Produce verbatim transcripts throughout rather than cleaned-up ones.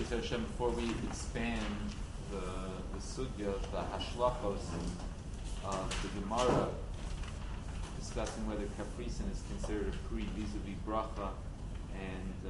Hashem, before we expand the the sugya, the hashlachos of the Gemara, discussing whether kapricin is considered a pre vis-a-vis bracha and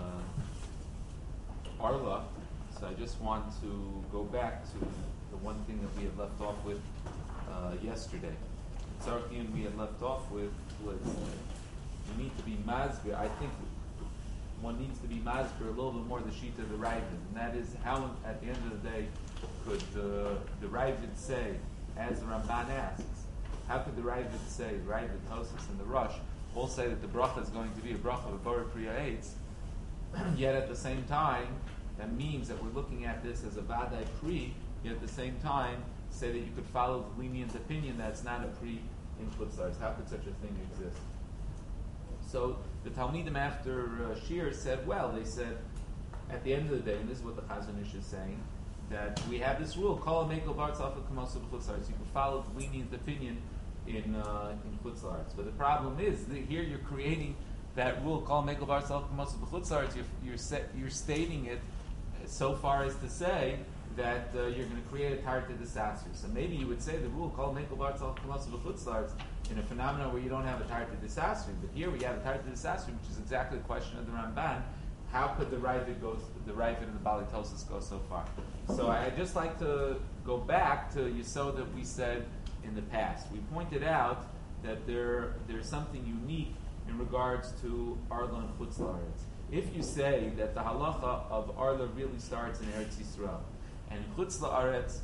uh, arla. So I just want to go back to the one thing that we had left off with uh, yesterday. The tzarchiyun we had left off with was you need to be mazbir. I think one needs to be mazbir a little bit more the sheet of the Ravid, and that is how, at the end of the day, could the the Ravid say, as the Ramban asks, how could the Ravid say, Ravid, Tosfos, and the Rosh all say that the bracha is going to be a bracha of a Borei Priya Eitz, yet at the same time, that means that we're looking at this as a Vadai Pri, yet at the same time, say that you could follow the lenient opinion that it's not a Pri in Chutz La'aretz. How could such a thing exist? So the Talmidim after uh, Shir said, well, they said, at the end of the day, and this is what the Chazon Ish is saying, that we have this rule, Kol Mekel Bar Tzalcha K'moso B'Chutz La'aretz. You can follow the lenient opinion in uh, in Chutz La'aretz. But the problem is, that here you're creating that rule, Kol Mekel Bar Tzalcha K'moso B'Chutz La'aretz. You're, you're, set, you're stating it so far as to say that uh, you're going to create a tarta disaster. So maybe you would say the rule, Kol Mekel Bar Tzalcha K'moso B'Chutz La'aretz, in a phenomenon where you don't have a tarta disaster. But here we have a tarta disaster, which is exactly the question of the Ramban. How could the Ravid go, the Ravid and the Bali Tosfos go so far? So I, I'd just like to go back to Yesod that we said in the past. We pointed out that there there's something unique in regards to Arla and Chutz La'aretz. If you say that the halacha of Arla really starts in Eretz Yisrael, and Chutz La'aretz,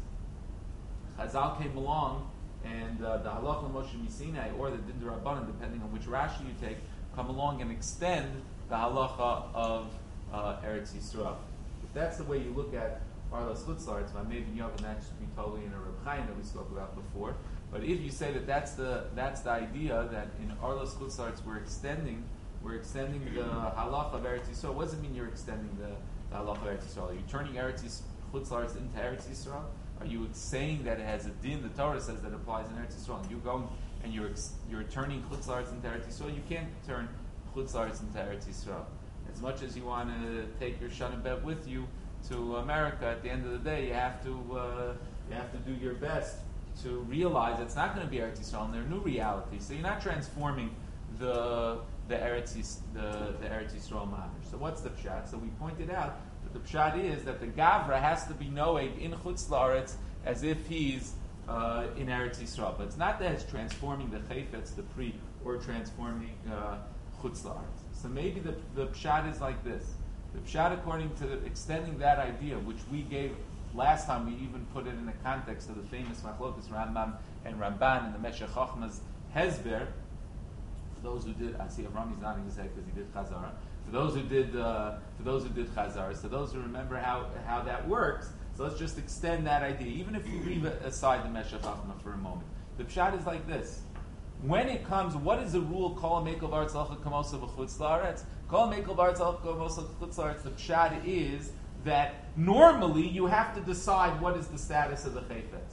Chazal came along, and uh, the halacha of Moshe Misinai, or the Din D'Rabbanan, depending on which Rashi you take, come along and extend the halacha of uh, Eretz Yisrael. If that's the way you look at Arla's Chutz La'aretz, maybe you have an actually be totally in a Reb Chaim that we spoke about before. But if you say that that's the that's the idea that in Arla's Chutz La'aretz we're extending we're extending the halacha of Eretz Yisrael, what does it mean you're extending the, the halacha of Eretz Yisrael? Are you turning Eretz Yis, Chutz La'aretz into Eretz Yisrael? Are you saying that it has a din? The Torah says that it applies in Eretz Yisrael, and you going and you're ex, you're turning Chutz La'aretz into Eretz Yisrael. You can't turn Chutz La'aretz into Eretz Yisrael. As much as you want to take your Shana Bet with you to America, at the end of the day, you have to uh, you have to do your best to realize it's not going to be Eretz Yisrael, and there are new realities. So you're not transforming the the Eretz Yis, the the Eretz Yisrael mamish. So what's the pshat? So we pointed out that the pshat is that the Gavra has to be noeg in Chutz La'aretz as if he's uh, in Eretz Yisrael. But it's not that it's transforming the Chayfetz, the Pri, or transforming uh, Chutz La'aretz. So maybe the, the pshat is like this. The pshat, according to the, extending that idea, which we gave last time, we even put it in the context of the famous Machlokas Rambam and Ramban and the Meshech Chochmah's Hezber. For those who did, I see Avrami's nodding his head because he did Chazara. For those who did, uh, for those who did Chazara, so those who remember how, how that works, so let's just extend that idea, even if you leave aside the Meshech Chochmah for a moment. The pshat is like this. When it comes, what is the rule? Kol mekel bar tzalcha k'moso b'chutz la'aretz. Kol mekel bar tzalcha k'moso b'chutz la'aretz. The pshat is that normally you have to decide what is the status of the chayfetz.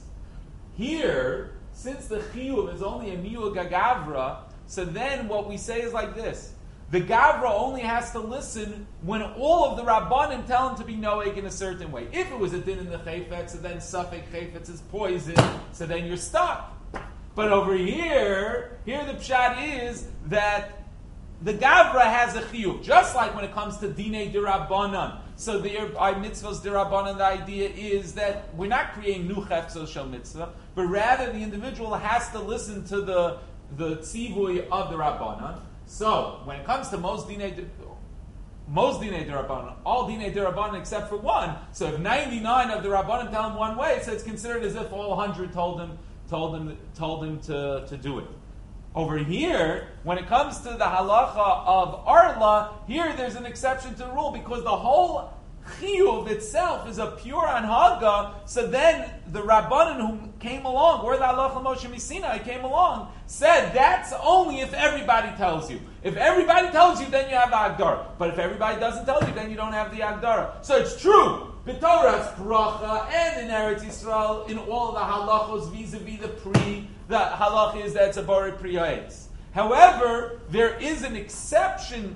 Here, since the chiyuv is only a miu gagavra, so then what we say is like this: the gavra only has to listen when all of the rabbanim tell him to be noeg in a certain way. If it was a din in the chayfetz, so then safek chayfetz is poison, so then you're stuck. But over here, here the pshat is that the Gavra has a chiyuv, just like when it comes to Dinei D'Rabbanan. So the I mitzvahs D'Rabbanan, the idea is that we're not creating new chefzos shel mitzvah, but rather the individual has to listen to the the tzivui of the Rabbanan. So when it comes to most Dinei most Dinei D'Rabbanan, all Dinei D'Rabbanan except for one. So if ninety-nine of the Rabbanan tell him one way, so it's considered as if all one hundred told him. Told him, told him to, to do it. Over here, when it comes to the halacha of Arla, here there's an exception to the rule because the whole chiyuv itself is a pure anhaga. So then the Rabbanan who came along, or the halacha Moshe Misinai came along, said that's only if everybody tells you. If everybody tells you, then you have the Agdara. But if everybody doesn't tell you, then you don't have the Agdara. So it's true. B'Torah's bracha and in Eretz Yisrael, in all the halachos vis-a-vis the pri, the halach is that it's a borei priya eitz. However, there is an exception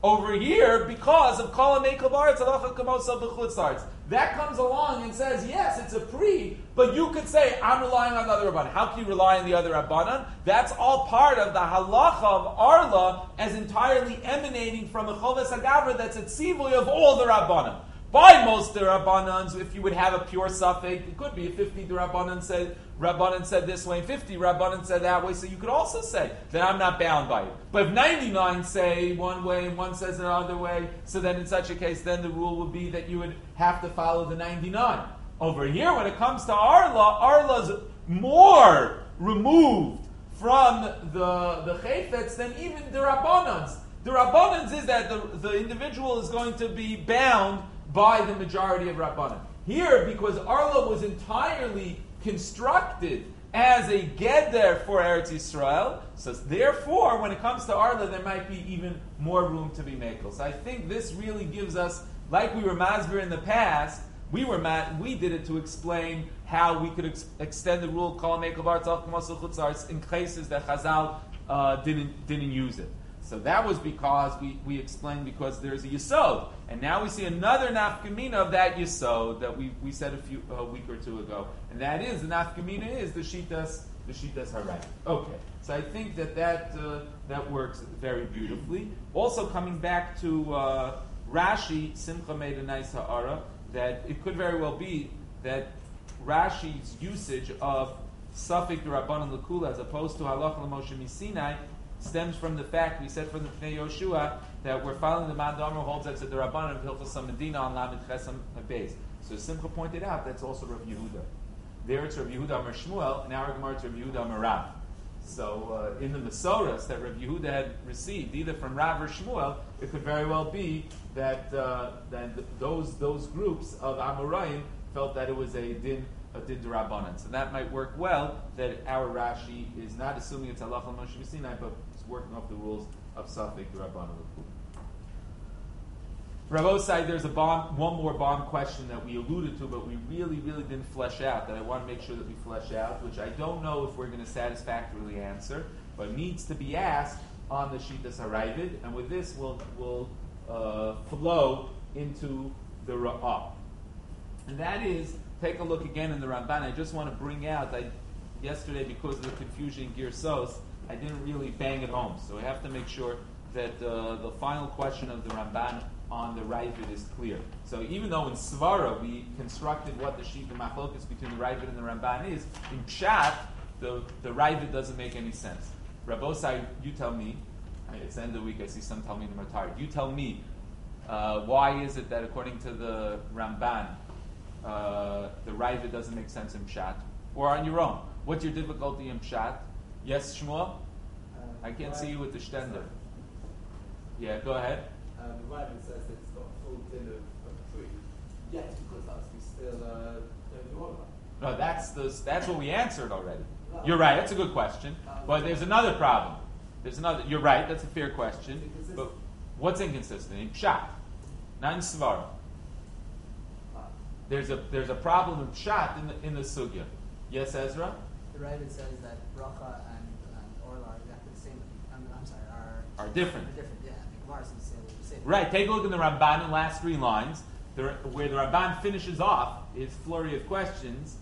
over here because of Kol HaMeikel Ba'aretz Halacha Kamosa B'chutz La'aretz. That comes along and says, yes, it's a pre, but you could say, I'm relying on the other Rabbanan. How can you rely on the other Rabbanan? That's all part of the halacha of Arla as entirely emanating from a Choves HaGavra that's a tzivoy of all the Rabbanan. By most Rabbanans, if you would have a pure suffix, it could be fifty Rabbanan said Rabbanan said this way, and fifty Rabbanan said that way. So you could also say that I'm not bound by it. But if ninety-nine say one way and one says another way, so then in such a case, then the rule would be that you would have to follow the ninety-nine. Over here, when it comes to Arla, Arla's more removed from the the Chayfetz than even the Rabbanans. The Rabbanans is that the, the individual is going to be bound by the majority of Rabbanan. Here, because Arla was entirely constructed as a Geder for Eretz Yisrael, so therefore, when it comes to Arla, there might be even more room to be mekel. So I think this really gives us, like we were masber in the past, we were ma- we did it to explain how we could ex- extend the rule Kol HaMeikel Ba'aretz Halacha Kamosa B'chutz La'aretz in cases that Chazal uh, didn't didn't use it. So that was because we, we explained because there's a yesod, and now we see another nafkamina of that yesod that we, we said a few a week or two ago, and that is the nafkamina is the shitas the shitas haray. Okay, so I think that that uh, that works very beautifully. Also, coming back to uh, Rashi, Simcha made a nice ha'ara that it could very well be that Rashi's usage of Safek Rabbanan L'Kula as opposed to Halacha L'Moshe Misinai stems from the fact, we said from the Pnei Yoshua, that we're following the Man Damar holds that the Rabbanan of Hilchos Medina on Lamed Chesam Beis. So Simcha pointed out that's also Rav Yehuda. There it's Rav Yehuda Amar Shmuel, and our Gemara it's Rav Yehuda Amar Rav. So uh, in the Masoras that Rav Yehuda had received, either from Rav or Shmuel, it could very well be that uh, that th- those those groups of Amoraim felt that it was a din a din d'Rabbanan. So that might work well, that our Rashi is not assuming it's halacha Moshe Sinai, but it's working off the rules of Safek d'Rabbanan. Rav Osai, there's a bomb, one more bomb question that we alluded to, but we really, really didn't flesh out, that I want to make sure that we flesh out, which I don't know if we're going to satisfactorily answer, but needs to be asked on the Shitas Haravid, and with this we'll, we'll uh, flow into the Ra'ah. And that is, take a look again in the Ramban. I just want to bring out, I, yesterday because of the confusion in Gir Sos, I didn't really bang it home. So we have to make sure that uh, the final question of the Ramban on the Ravid is clear. So even though in Svara we constructed what the Shita Machlokas between the Ravid and the Ramban is, in Pshat, the, the Ravid doesn't make any sense. Rabbosai, you tell me, I mean, it's the end of the week, I see some tell me I'm tired. You tell me, uh, why is it that according to the Ramban, Uh, the Ravid doesn't make sense in Pshat, or on your own? What's your difficulty in Pshat? Yes, Shmuel? Uh, I can't see you with the Stender. Yeah, go ahead. Uh, the Ravid says it's got a full din of, of tree. Yes, because that's we still uh, don't do all of that. No, that's the, that's what we answered already. You're right. That's a good question, but there's another problem. There's another. You're right. That's a fair question. But what's inconsistent in Pshat, not in Svara? There's a there's a problem of Pshat in the in the sugya. Yes, Ezra? The Ravid says that bracha and, and orla are exactly the same. I'm, I'm sorry, are are different. Are different, yeah. The Gemara says the same. Right. Take a look in the Ramban in the last three lines, the, where the Ramban finishes off his flurry of questions.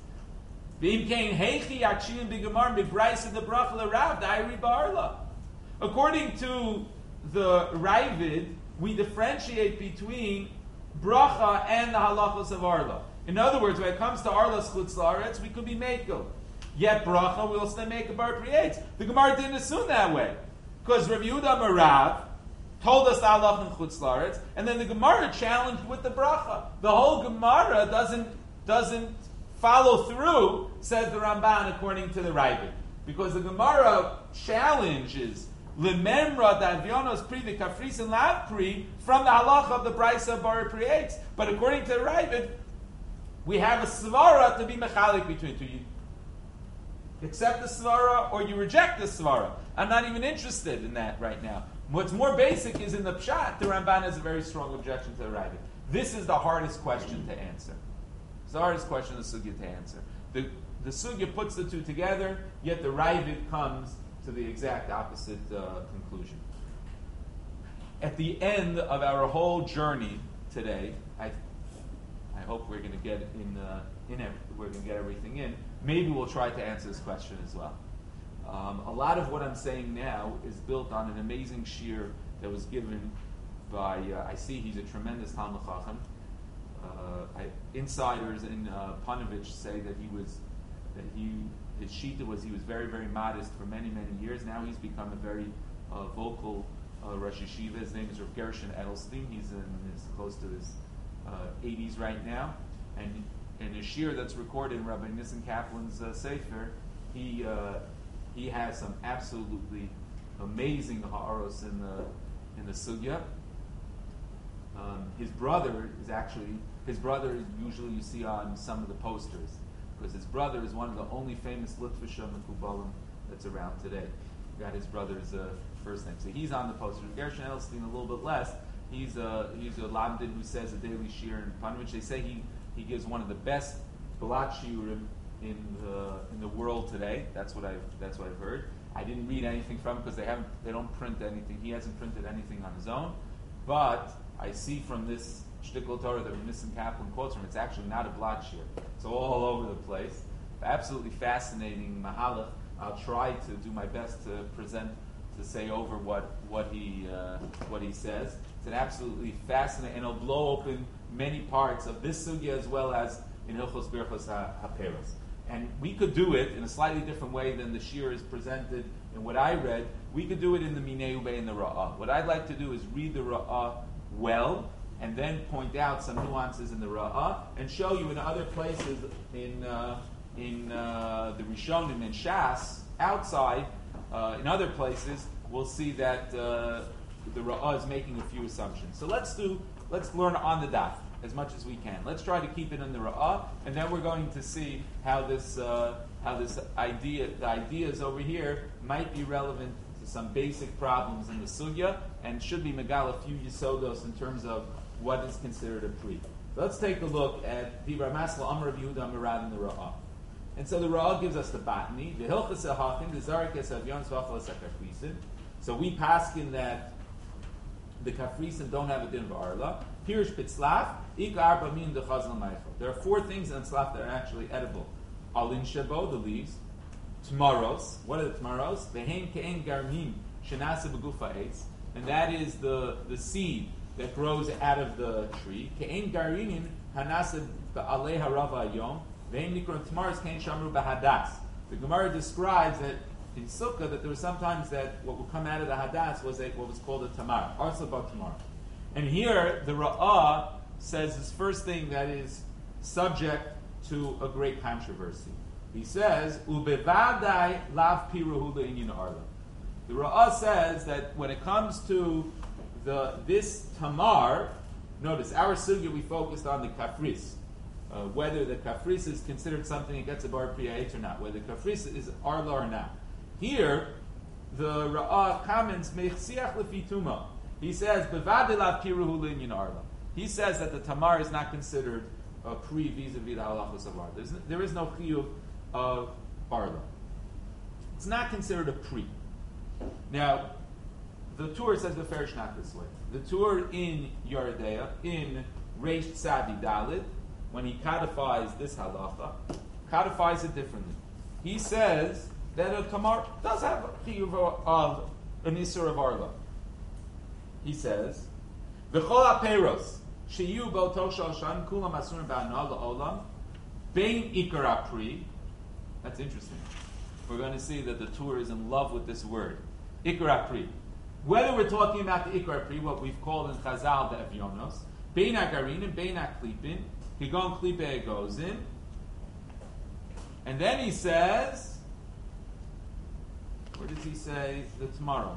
According to the Ravid, we differentiate between bracha and the halachos of Arla. In other words, when it comes to Arla's chutz la'aretz, we could be mekel. Yet bracha, we'll still make a bar creates. The Gemara didn't assume that way. Because Rav Yehuda Marav told us the halach and chutz la'aretz, and then the Gemara challenged with the bracha. The whole Gemara doesn't, doesn't follow through, says the Ramban, according to the Ravid. Because the Gemara challenges Lememra that Avionos pri the Kafris and Lav pri from the halacha of the Brisa Bar Priates. But according to the Ravid, we have a svara to be mechalik between two. You accept the svara or you reject the svara. I'm not even interested in that right now. What's more basic is in the Pshat, the Ramban has a very strong objection to the Ravid. This is the hardest question to answer. It's the hardest question of the Sugya to answer. The, the Sugya puts the two together, yet the Ravid comes to the exact opposite uh, conclusion. at the end of our whole journey today, I, I hope we're going to get in, uh, in ev- we're going to get everything in. Maybe we'll try to answer this question as well. Um, a lot of what I'm saying now is built on an amazing shir that was given by, uh, I see he's a tremendous Talmud Chacham. Uh, I, insiders in uh, Panovich say that he was, that he, his shita was he was very, very modest for many, many years. Now he's become a very uh, vocal uh, Rosh Yeshiva. His name is Rav Gershon Edelstein. He's in his, close to his uh, eighties right now. And in a shir that's recorded in Rabbi Nissen Kaplan's uh, Sefer, he uh, he has some absolutely amazing ha'aros in the in the sugya. Um, his brother is actually his brother is usually you see on some of the posters, because his brother is one of the only famous Litvisha Mekubalim that's around today. Got his brother's uh, first name, so he's on the poster. Gershon Edelstein a little bit less. He's a he's a lamdin who says a daily shir in Panovich. They say he he gives one of the best balat shiurim in the in the world today. That's what I've that's what I've heard. I didn't read anything from him because they haven't they don't print anything. He hasn't printed anything on his own. But I see from this shtickle Torah that Nissen Kaplan quotes from, it's actually not a blot shir. It's all over the place. Absolutely fascinating mahalach. I'll try to do my best to present to say over what what he uh, what he says. It's an absolutely fascinating, and it'll blow open many parts of this sugya as well as in Hilchos Birchos HaPeros. And we could do it in a slightly different way than the shir is presented in what I read. We could do it in the Minei Ubei and the Ra'ah. What I'd like to do is read the Ra'ah well, and then point out some nuances in the Ra'ah, and show you in other places in uh, in uh, the Rishonim and Shas, outside, uh, in other places, we'll see that uh, the Ra'ah is making a few assumptions. So let's do, let's learn on the daf as much as we can. Let's try to keep it in the Ra'ah, and then we're going to see how this uh, how this idea, the ideas over here, might be relevant to some basic problems in the sugya, and should be megal a few yisodos in terms of what is considered a pri. So let's take a look at the Ramasla Amar of Yehuda Murad in the Ra'ah. And so the Ra'ah gives us the Batni, the Hilchas HaHachim, the Zarakes Avyon Svachal HaKafrisin. So we paskin that the Kafrisin don't have a din of Arla. Pirish Pitzlaf, Ik Arba Min the Chazal Meichel. There are four things in Tzlaf that are actually edible. Alin Shabo, the leaves. Tamaros. What are the Tamaros? Vehem Ke'en Garmim, Shenasa Begufa Eitz. And that is the, the seed that grows out of the tree. Ke'en Garinin, Hanasa Aleha Rava Yom. Vehem Nikron Tamaros Ke'en Shamru Bahadas. The Gemara describes that in Sukkah that there was sometimes that what would come out of the Hadas was a, what was called a Tamar. Arsa Ba Tamar. And here, the Ra'ah says this first thing that is subject to a great controversy. He says, Ubevadai lav piruhu le'inyin arla. The Ra'ah says that when it comes to the this Tamar, notice, our sugya we focused on the Kafris. Uh, whether the Kafris is considered something that gets a bar priyait or not, whether the Kafris is arla or not. Here, the Ra'ah comments, Mechsiach lefi tuma. He says, Bevadilav piruhu linyan arla. He says that the tamar is not considered a pri vis-a-vis the halachos of arla. There's, there is no chiyuv of arla. It's not considered a pri. Now, the Tur says the Farish not this way. The Tur in Yeridea, in Reish Tzadi Dalid, when he codifies this halacha, codifies it differently. He says that a tamar does have a chiyuv of an isur of arla. He says, "V'chol ha'peros sheyu b'oto shoshan kulam asurim ba'anah la'olam bein ikar ha'pri." That's interesting. We're going to see that the Tur is in love with this word, ikar ha'pri. Whether we're talking about the ikar ha'pri, what we've called in Chazal the evyonos, bein ha'garin and bein ha'klipin, kigon klipe goes in, and then he says, where does he say the tamaros?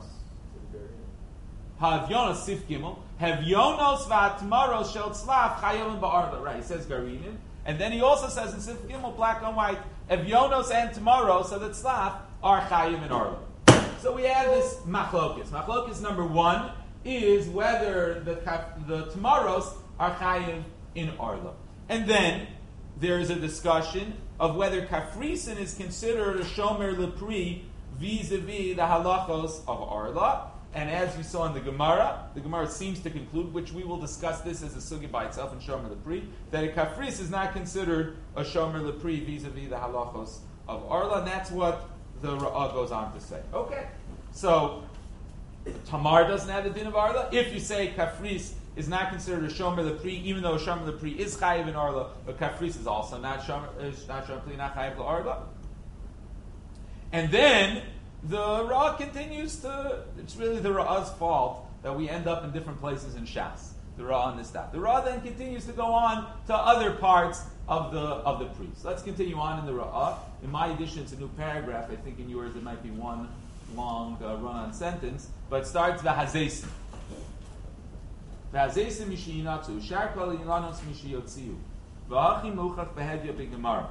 Havyonos sif gimel. Havyonos v'atmaros shel tzlaf chayim ba'arla. Right, he says garinin. And then he also says in sif gimel, black on white, Havyonos and tamaros, so that tzlaf are chayim and arla. So we have this machlokis. Machlokis number one is whether the the tamaros are chayim in arla. And then there is a discussion of whether kafrisin is considered a shomer lepri vis-a-vis the halachos of arla. and as you saw in the Gemara, the Gemara seems to conclude, which we will discuss this as a sugi by itself in Shomer Lepri, that a kafris is not considered a Shomer Lepri vis-a-vis the halachos of Arla, and that's what the Ra'ah goes on to say. Okay, so Tamar doesn't have the din of Arla. If you say kafris is not considered a Shomer Lepri, even though a Shomer Lepri is chayiv in Arla, but kafris is also not Shomer, is not Shomer Lepri, not chayiv Arla. And then the Ra'ah continues to, it's really the Ra'ah's fault that we end up in different places in Shas. The Ra'ah on this stuff. The Ra'ah then continues to go on to other parts of the of the priest. Let's continue on in the Ra'ah. In my edition, it's a new paragraph. I think in yours it might be one long uh, run-on sentence, but it starts v'hazesim. V'hazesim mishiyinatzu, shar kol ilanos mishiyotziu, v'achi muchach behedya b'gemara.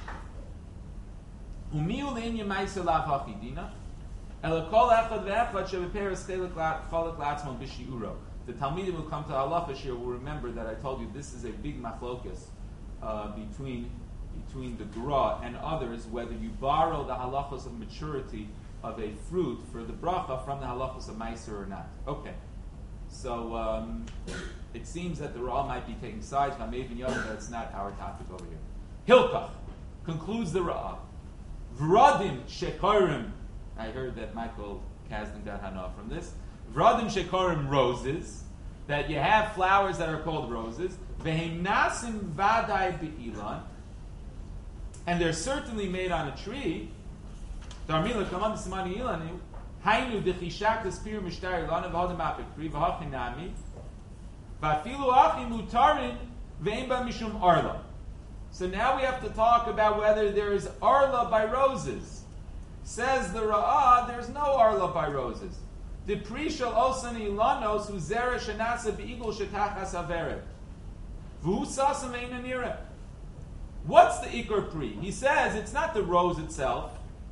Umiu lein yemaisa lav hachidina, ela kol echad ve'echad shebeperes chelek cholek latzmon b'shiuro. The Talmidim who come to halacha shir will remember that I told you this is a big machlokas uh, between between the Gra and others, whether you borrow the halachos of maturity of a fruit for the bracha from the halachos of meiser or not. Okay, so um, it seems that the Ra might be taking sides, but maybe that it's not our topic over here. Hilkach concludes the Ra. Vradim shekorim. I heard that Michael Kasdan got hana from this. Vradim shekorim, roses, that you have flowers that are called roses. Vehem nasim vadai be'ilan, and they're certainly made on a tree. Darmila kamam simani ilanu hainu dechishak despir mishtari lana v'hadim apikri v'hachinami v'afilu achi mutarin ve'im ba mishum arla. So now we have to talk about whether there is arla by roses. Says the Ra'ah, there's no arla by roses. The prishal osani lanos who zera shenasa beigul shetachas averet v'hu sasam einanira. What's the ikar pri? He says it's not the rose itself.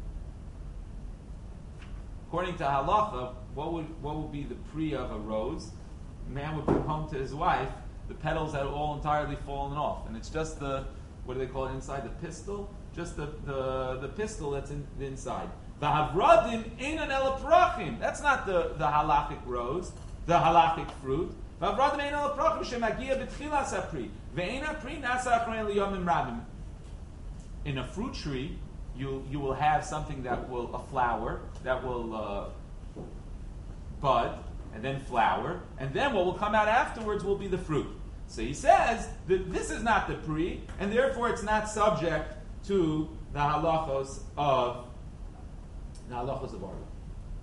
According to halacha, what would what would be the pri of a rose? A man would come home to his wife, the petals had all entirely fallen off, and it's just the, what do they call it inside, the pistil? Just the, the, the pistil that's in the inside. The havradim einan el prachim. That's not the, the halachic rose, the halachic fruit. The havradim einan el prachim shemagia b'tchilas hapri ve'ena pri nasa achrein liyomim rabim. In a fruit tree, you you will have something that will, a flower that will uh, bud and then flower, and then what will come out afterwards will be the fruit. So he says that this is not the pri, and therefore it's not subject to the halachos of the halachos of Arla.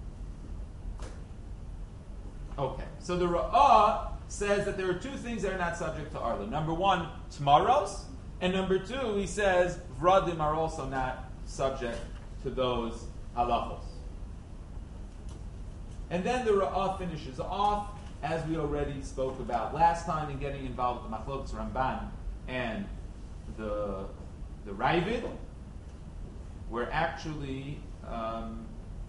Okay, so the Ra'ah says that there are two things that are not subject to Arla. Number one, tamaros, and number two, he says vradim are also not subject to those halachos. And then the Ra'ah finishes off, as we already spoke about last time, in getting involved with the Machlokas Ramban and the the Ravid, where actually um,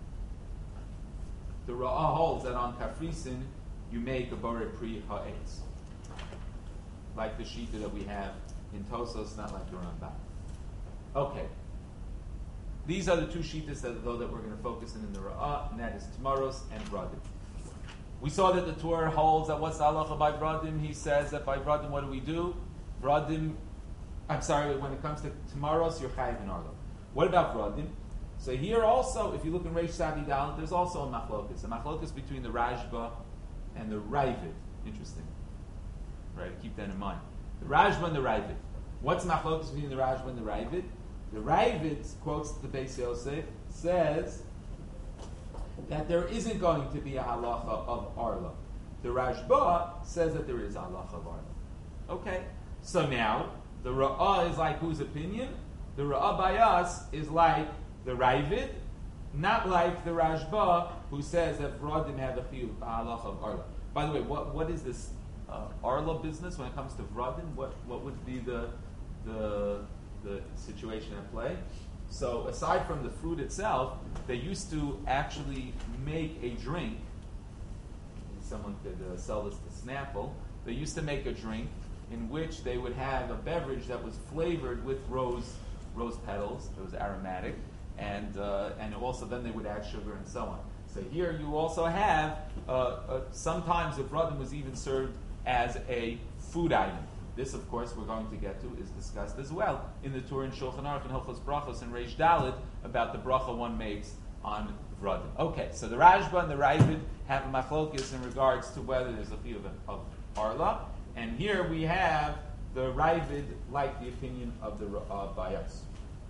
the Ra'ah holds that on Kafrisin you make a Borei Pri Ha'etz, like the Shita that we have in Tosos, not like the Ramban. Okay. These are the two Shitas that, though, that we're going to focus in in the Ra'ah, and that is Tamaros and Vradim. We saw that the Torah holds that what's the halacha by Vradim? He says that by Vradim, what do we do? Vradim, I'm sorry, when it comes to Tamaros, you're chayiv in Arla. What about Vradim? So here also, if you look in Reish Sadi Dalet, there's also a machlokas. A machlokas between the Rashba and the Ravid. Interesting. Right, keep that in mind. The Rashba and the Ravid. What's machlokas between the Rashba and the Ravid? The Ravid quotes the Beis Yosef, says that there isn't going to be a halacha of Arla. The Rashba says that there is a halacha of Arla. Okay, so now the Ra'ah is like whose opinion? The Ra'ah by us is like the Ravid, not like the Rashba, who says that Vradim have a chiyuv, a halacha of Arla. By the way, what what is this uh, Arla business when it comes to Vradim? What what would be the the the situation at play? So aside from the fruit itself, they used to actually make a drink. Someone could uh, sell this to Snapple. They used to make a drink in which they would have a beverage that was flavored with rose rose petals. It was aromatic, and uh, and also then they would add sugar and so on. So here you also have, uh, uh, sometimes the bradim was even served as a food item. This, of course, we're going to get to, is discussed as well in the Torah and Shulchan Aruch and Hilchos Brachos and Reish Dalet about the bracha one makes on bradim. Okay, so the Rashba and the Ravid have a machlokes in regards to whether there's a chiyuv of arla, and here we have the Ravid like the opinion of the uh, Bayas.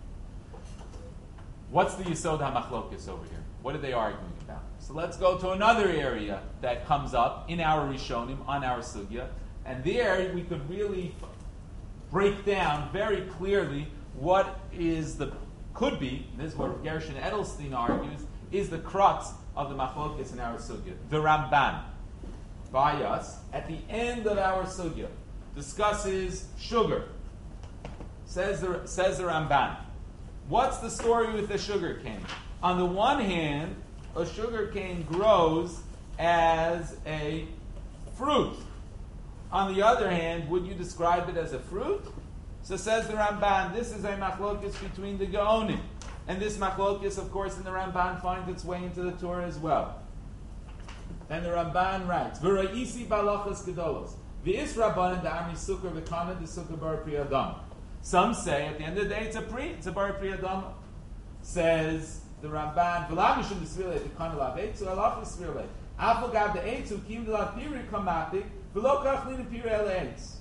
What's the Yisod HaMachlokes over here? What are they arguing about? So let's go to another area that comes up in our Rishonim, on our Sugya, and there we could really f- break down very clearly what is the, could be, this is what Gershon Edelstein argues, is the crux of the Machlokes in our Sugya. The Ramban, by us, at the end of our Sugya, discusses sugar. Says the, says the Ramban. What's the story with the sugar cane? On the one hand, a sugar cane grows as a fruit. On the other hand, would you describe it as a fruit? So says the Ramban, this is a machlokes between the Gaonim. And this machlokes, of course, in the Ramban finds its way into the Torah as well. And the Ramban writes, V'ra'isi balachas gedolos, v'is rabbanan da'ami sukkar v'kana d'sukkar bar pri adam. Some say, at the end of the day, it's a pri, it's a bar pri adam. Says the Ramban, v'lam yishum d'svirle v'kana lav eitzu, alach d'svirle. Afal gav de'eitzu, kim d'lav piri kamatik, v'lo kach lina piri el eitz.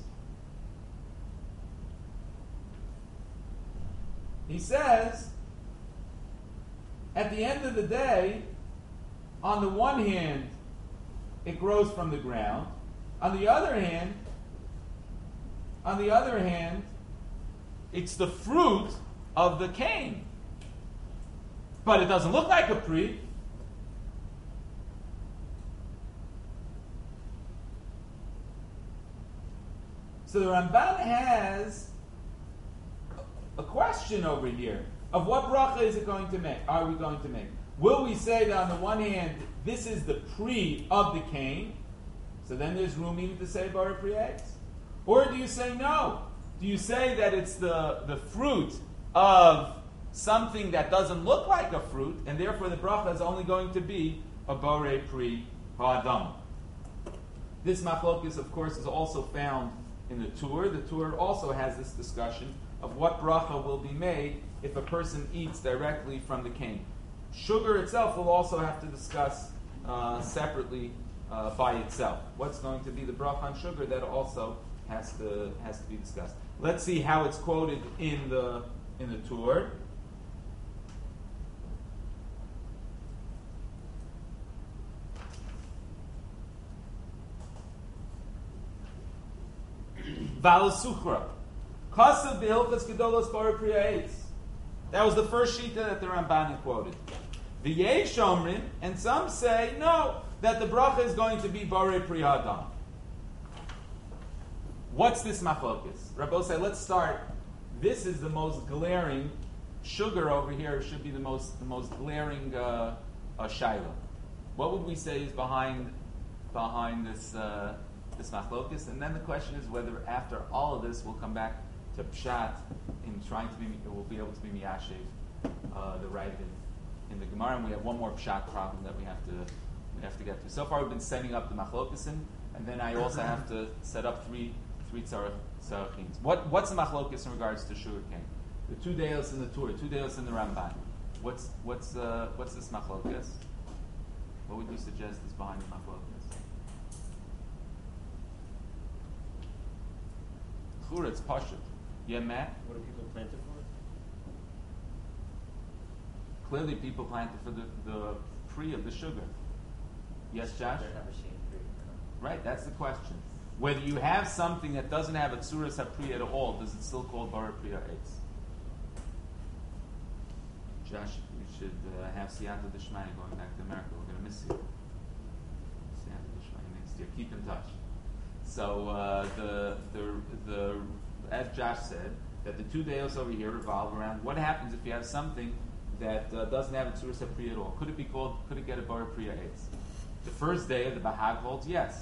He says, at the end of the day, on the one hand, it grows from the ground. On the other hand, on the other hand, it's the fruit of the cane. But it doesn't look like a pri. So the Ramban has a question over here of what bracha is it going to make? Are we going to make? Will we say that on the one hand, this is the pri of the cane, so then there's room even to say bar pri eggs? Or do you say no? Do you say that it's the, the fruit of something that doesn't look like a fruit, and therefore the bracha is only going to be a bar pri ha'adam? This machlokes, of course, is also found in the Tur. The Tur also has this discussion of what bracha will be made if a person eats directly from the cane. Sugar itself we'll also have to discuss uh, separately uh, by itself. What's going to be the bracha on sugar, that also has to has to be discussed. Let's see how it's quoted in the in the Tur. Val Suchra. Kasav B'Hilchas Gedolos Bar Priya Eitz. That was the first shita that the Ramban quoted. The Yesh Omrin, and some say, no, that the bracha is going to be Bar Priya Adam. What's this machlokes? Rabbi say, let's start. This is the most glaring, sugar over here should be the most the most glaring uh, uh, shaila. What would we say is behind behind this uh, this machlokes? And then the question is whether after all of this we'll come back to pshat in trying to be, we'll be able to be miyashiv uh, the right in, in the Gemara, and we have one more pshat problem that we have to we have to get to. So far we've been setting up the machlokesin, and then I also have to set up three three tzarach tzarachins. What what's the machlokes in regards to sugar cane? The two deos in the Torah, two deos in the Ramban. What's what's uh, what's this machlokes? What would you suggest is behind the machlokes? Chura, it's pashut. Yeah, Matt? What do people plant it for? Clearly people plant it for the, the pre of the sugar. Yes, Josh? They're not machine free. Right, that's the question. Whether you have something that doesn't have a tzuras hapri at all, does it still call bar priya eitz? Josh, we should uh, have siyata d'shmaya going back to America. We're going to miss you. Siyata d'shmaya next year. Keep in touch. So uh, the the the as Josh said, that the two deos over here revolve around what happens if you have something that uh, doesn't have a tzuras hapri at all. Could it be called? Could it get a bar priya eitz? The first day of the Bahag holds yes.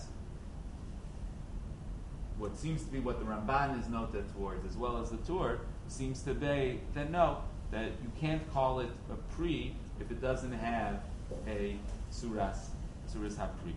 What seems to be what the Ramban is noted towards, as well as the Tur, seems to be that no, that you can't call it a pri if it doesn't have a tzuras, tzuras hapri.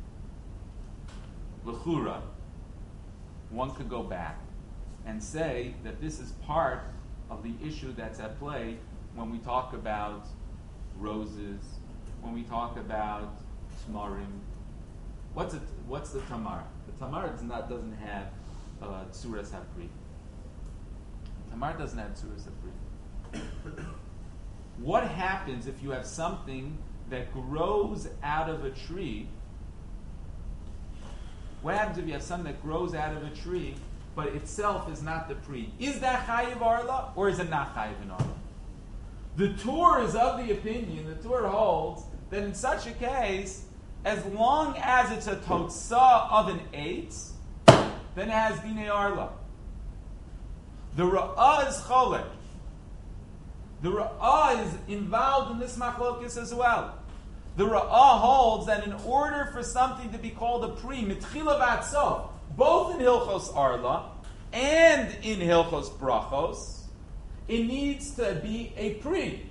L'chura, one could go back and say that this is part of the issue that's at play when we talk about roses, when we talk about tamarim. What's it? What's the tamar? The tamar does not doesn't have uh, tzuras hapri. Tamar doesn't have tzuras hapri. What happens if you have something that grows out of a tree? What happens if you have something that grows out of a tree, but itself is not the pri? Is that chayiv arla, or is it not chayiv in arla? The Tur is of the opinion, the Tur holds, that in such a case, as long as it's a totsa of an eitz, then it has dinei arla. The Ra'ah is cholek. The Ra'ah is involved in this machlokis as well. The Ra'ah holds that in order for something to be called a pri, mitchila v'atzof, both in Hilchos Arla and in Hilchos Brachos, it needs to be a pri.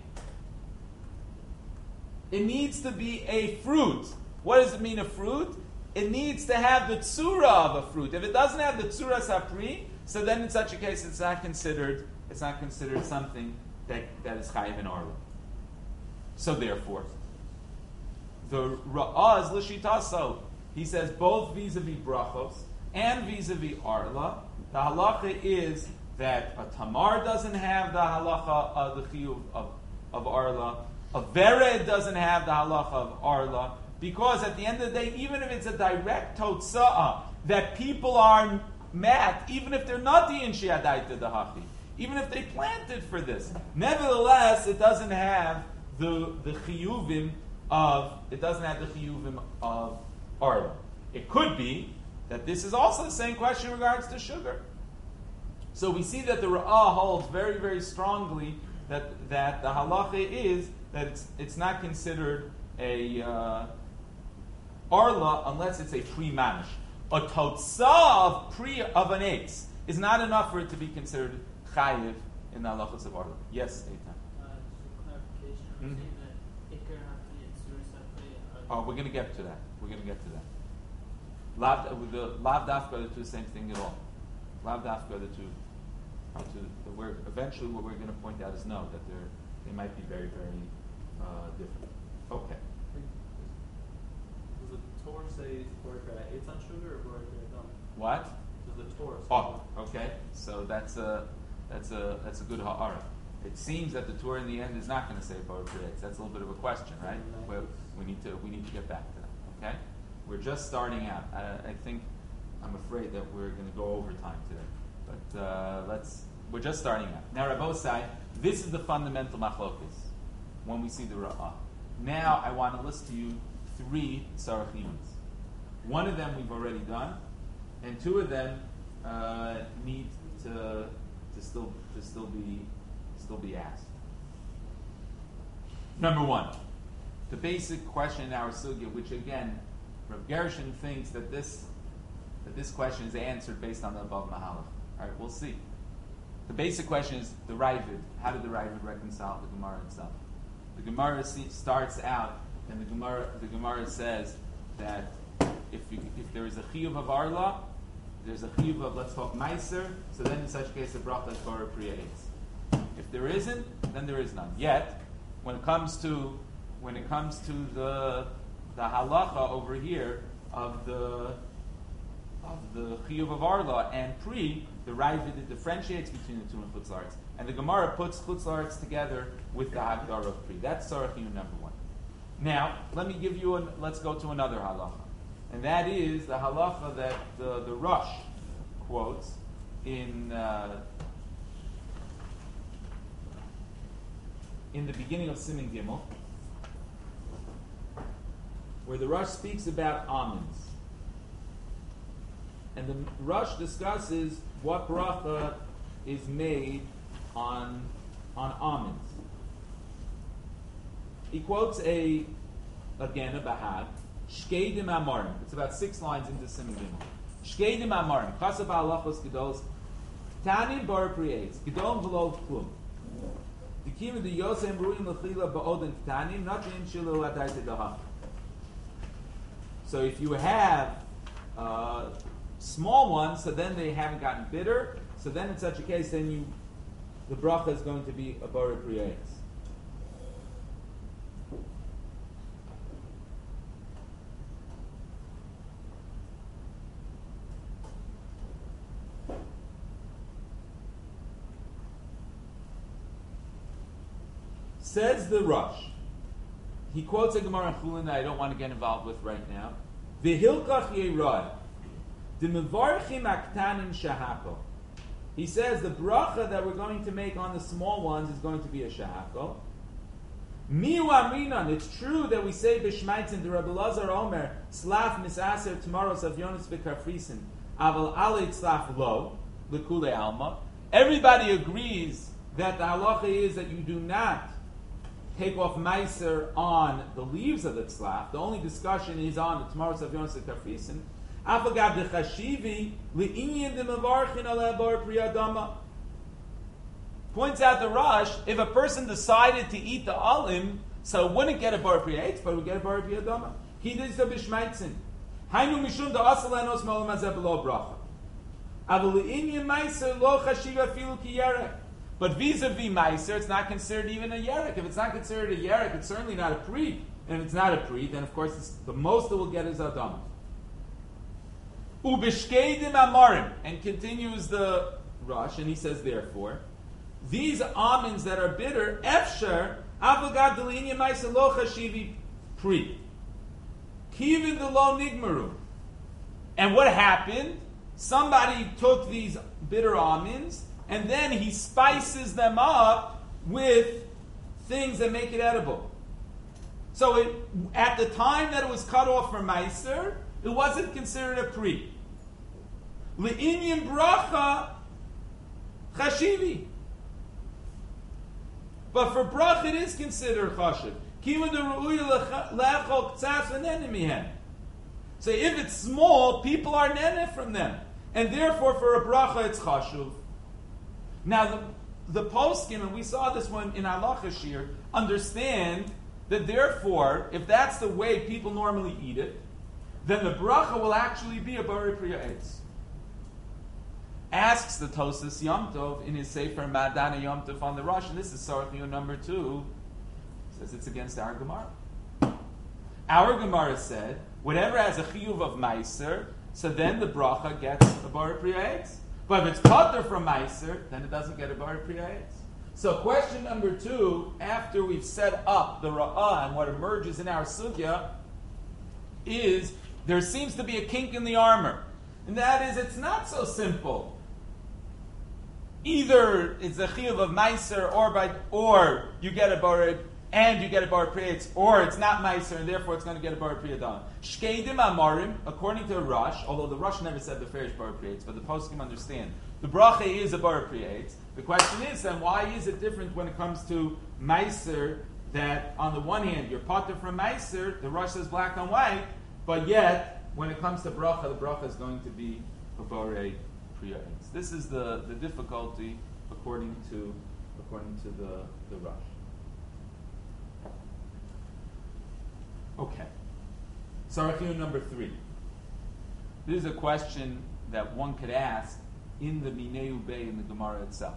It needs to be a fruit. What does it mean, a fruit? It needs to have the tzura of a fruit. If it doesn't have the tzura sapri, so then in such a case it's not considered. It's not considered something that, that is chayiv in arla. So therefore, the ra'ah is l'shitaso. He says both vis-a-vis brachos and vis-a-vis arla. The halacha is that a tamar doesn't have the halacha of the chiyuv of, of arla. A vered doesn't have the halacha of arla. Because at the end of the day, even if it's a direct totza'ah, that people are mad, even if they're not the inshiyadaita dahachi, even if they planted for this, nevertheless, it doesn't have the the chiyuvim of it doesn't have the chiyuvim of arla. It could be that this is also the same question in regards to sugar. So we see that the Ra'ah holds very, very strongly that that the halacha is that it's it's not considered a uh, arla unless it's a pre-manish. A totza of pre of an eitz is not enough for it to be considered chayiv in the halachos of arla. Yes, Eitan. Uh, just a clarification. Are you Mhm. saying that ikar hapri and tzuras hapri are... Oh, we're going to get to that. We're going to get to that. Lav, the lav dafka are the two same thing at all. Lav dafka are the two. are two the, we're, eventually, what we're going to point out is no, that they're they might be very, very uh, different. Okay. Does the Torah say Baruch it's on sugar or Baruch Adam? What? Does the Torah say Oh, okay. So that's a that's a that's a good ha'ara. It seems that the Torah in the end is not going to say Baruch Creates. That's a little bit of a question, right? Well, we need to we need to get back to that. Okay. We're just starting out. I, I think I'm afraid that we're going to go over time today, but uh, let's. We're just starting out. Now, Rabbosai, this is the fundamental machlokus when we see the Ra'ah. Now, I want to list to you three Sarachims. One of them we've already done, and two of them uh, need to to still to still be still be asked. Number one, the basic question in our sugya, which again, Rav Gershon thinks that this that this question is answered based on the above mahalach. All right, we'll see. The basic question is the Ravid. How did the Ravid reconcile the Gemara itself? The Gemara starts out, and the Gemara the Gemara says that if you, if there is a chiyuv of arla, there's a chiyuv of, let's talk meiser, so then in such a case a bracha is bara priyates. If there isn't, then there is none. Yet, when it comes to when it comes to the the halacha over here of the of the chiyuv of arla and pri, the Ravid differentiates between the two in chutz la'aretz, and the Gemara puts chutz la'aretz together with the hagdara of pri. That's sarachim number one. Now, let me give you. An, let's go to another halacha, and that is the halacha that the the Rosh quotes in uh, in the beginning of Siman Gimel, where the Rosh speaks about almonds. And the Rosh discusses what bracha is made on on almonds. He quotes a again a bahag, Shkeidim Amarim. It's about six lines into Siman Gimel. Shkeidim Amarim. Chasab halachos gedolos. Tani bar priyates. Gedol v'lo klum. Dikim the Yosem Ruim Lechila Ba'odin Ktanim, not in Shilu Adaita Dahach. So if you have uh, small ones, so then they haven't gotten bitter, so then in such a case, then you, the bracha is going to be a Bari Priyayis. Says the Rush. He quotes a Gemara in Chulin that I don't want to get involved with right now. V'hilkach yeirad, d'mevarchim aktanim shahako. He says the bracha that we're going to make on the small ones is going to be a shahako. Miu amrinan. It's true that we say b'shmaitzin the Rabbi Lazar Omer slaf misaser tomorrow savyonis v'karfrisin aval alei slaf lo l'kule alma. Everybody agrees that the halacha is that you do not take off meiser on the leaves of the tzlaf. The only discussion is on the tomorrow savyonis v'karfrisin. Afagav de chashivi li'inyin de mevarchin ala bar priyadama. Points out the Rush, if a person decided to eat the alim, so it wouldn't get a bar priyatz, but it would get a bar priyadama. He did so b'shmaitzin. Hainu mishum da asalanos molam hazeh below bracha. Aval li'inyin meiser lo chashiva filu ki yerek. But vis-a-vis meiser, it's not considered even a yerek. If it's not considered a yerek, it's certainly not a pri. And if it's not a pri, then of course it's, the most it will get is adama. Ubishkeidim amarim, and continues the Rush, and he says therefore, these almonds that are bitter, efsher avogad delinya ma'isa lo chashivi pri, kivin de lo nigmaru. And what happened? Somebody took these bitter almonds, and then he spices them up with things that make it edible. So it, at the time that it was cut off from meiser, it wasn't considered a pri. Le'inyan bracha chashivi. But for bracha it is considered chashiv. Kiva de ru'uya le'achol k'tzas v'nene mihen. So if it's small, people are nene from them. And therefore for a bracha it's chashuv. Now the, the poskim, and we saw this one in halacha shir, understand that therefore, if that's the way people normally eat it, then the bracha will actually be a bari priya eitz. Asks the Tosas Yom Tov in his Sefer Madana Yom Tov on the Rush, and this is Sarchio number two, says it's against our Gemara. Our Gemara said, whatever has a chiyuv of meiser, so then the bracha gets a bari priya eitz. But if it's pater from meiser, then it doesn't get a bari priya eitz. So question number two, after we've set up the ra'ah and what emerges in our sugya, is there seems to be a kink in the armor. And that is, it's not so simple. Either it's a chiyuv of meiser, or by, or you get a bar and you get a bar priyatz, or it's not meiser and therefore it's going to get a bar priyadam. Shkeidim amarim, according to Rush, although the Rush never said the ferish bar priyatz, but the poskim understand the bracha is a bar priyatz. The question is then, why is it different when it comes to meiser? That on the one hand you're pater from meiser, the Rush says black on white, but yet when it comes to bracha, the bracha is going to be a bar priyatz. This is the, the difficulty according to according to the, the Rush. Okay. Sarachiyun number three. This is a question that one could ask in the Mineu Bay in the Gemara itself.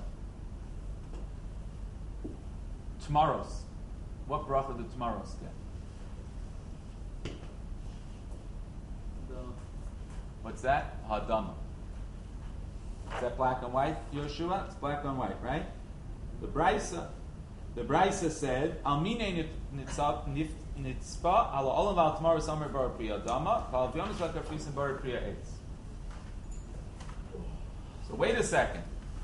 Tomorrows. What bracha do tomorrows get? The What's that? Hadama. Is that black and white, Yoshua? It's black and white, right? The Brisa, the Brisa said, "Al minei nitzpa ala olam al tomorrow summer bar priya dama kal v'yonis v'karfrisin bar priya eitz." So wait a second.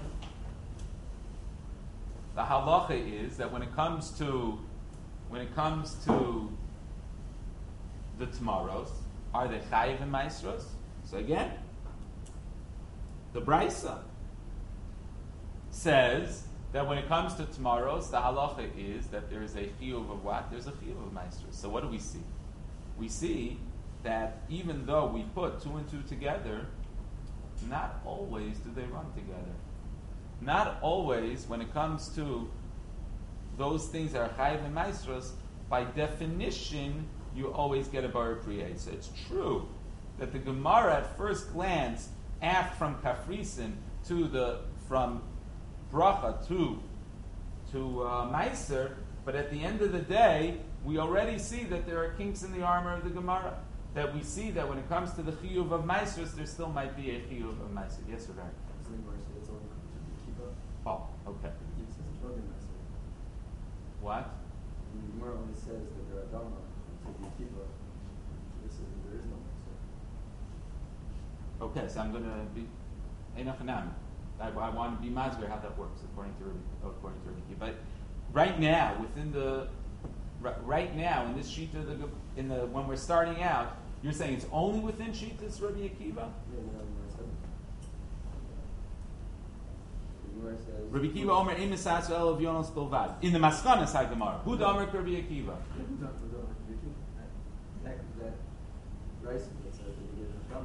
The halacha is that when it comes to when it comes to the tomorrows, are they chayiv and maestros? So again, the Brisa says that when it comes to tomorrows, the halacha is that there is a chiyuv of what? There's a chiyuv of maestros. So what do we see? We see that even though we put two and two together, not always do they run together. Not always when it comes to those things that are chayiv and maestros, by definition, you always get a bar priya. So it's true that the Gemara at first glance, after from kafrisin to the from bracha to to uh, meiser, but at the end of the day, we already see that there are kinks in the armor of the Gemara. That we see that when it comes to the chiyuv of maestros, there still might be a chiyuv of meiser. Yes or no? Oh, okay. What? The Gemara only says that there are dharma until you keep up. This is there is no meiser. Okay, so I'm going to be enochanami. I, I want to be mazber how that works according to Rabbi, according to Rabbi Akiva. But right now, within the right now in this sheet of the in the when we're starting out, you're saying it's only within Shitas Rabbi Akiva? Yeah, the Gemara says. The Gemara says. Rabbi Akiva Omer Emisas El of Yonos Bilvad in the Maskana side Gemara. Who the Omer Rabbi Akiva? That that rice that says that you get a dharma.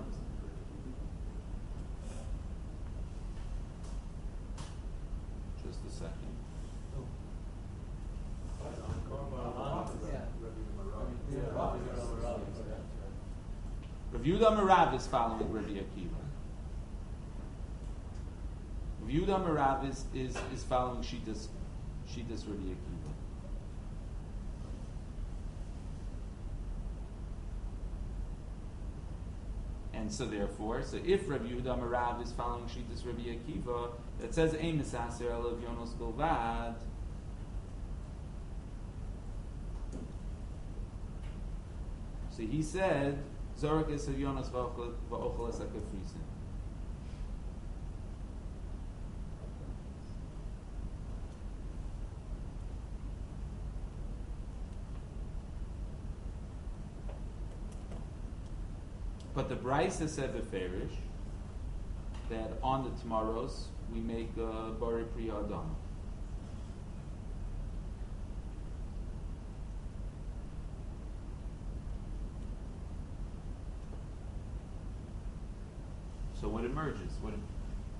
Just a second. Rav Yehuda Merav is following Rabbi Akiva. Rav Yehuda Merav is, is, is following Shitas Shitas Rabbi Akiva. And so therefore, so if Rav Yehuda Merav is following Shitas Rabbi Akiva, that says Ein Misaser El of Yonos Bilvad. So he said, Zorak es Yonas va'ochel es hakafrisin. But the Brisa said beferish that on the tomorrows we make a bari priya adam. So what emerges? What em-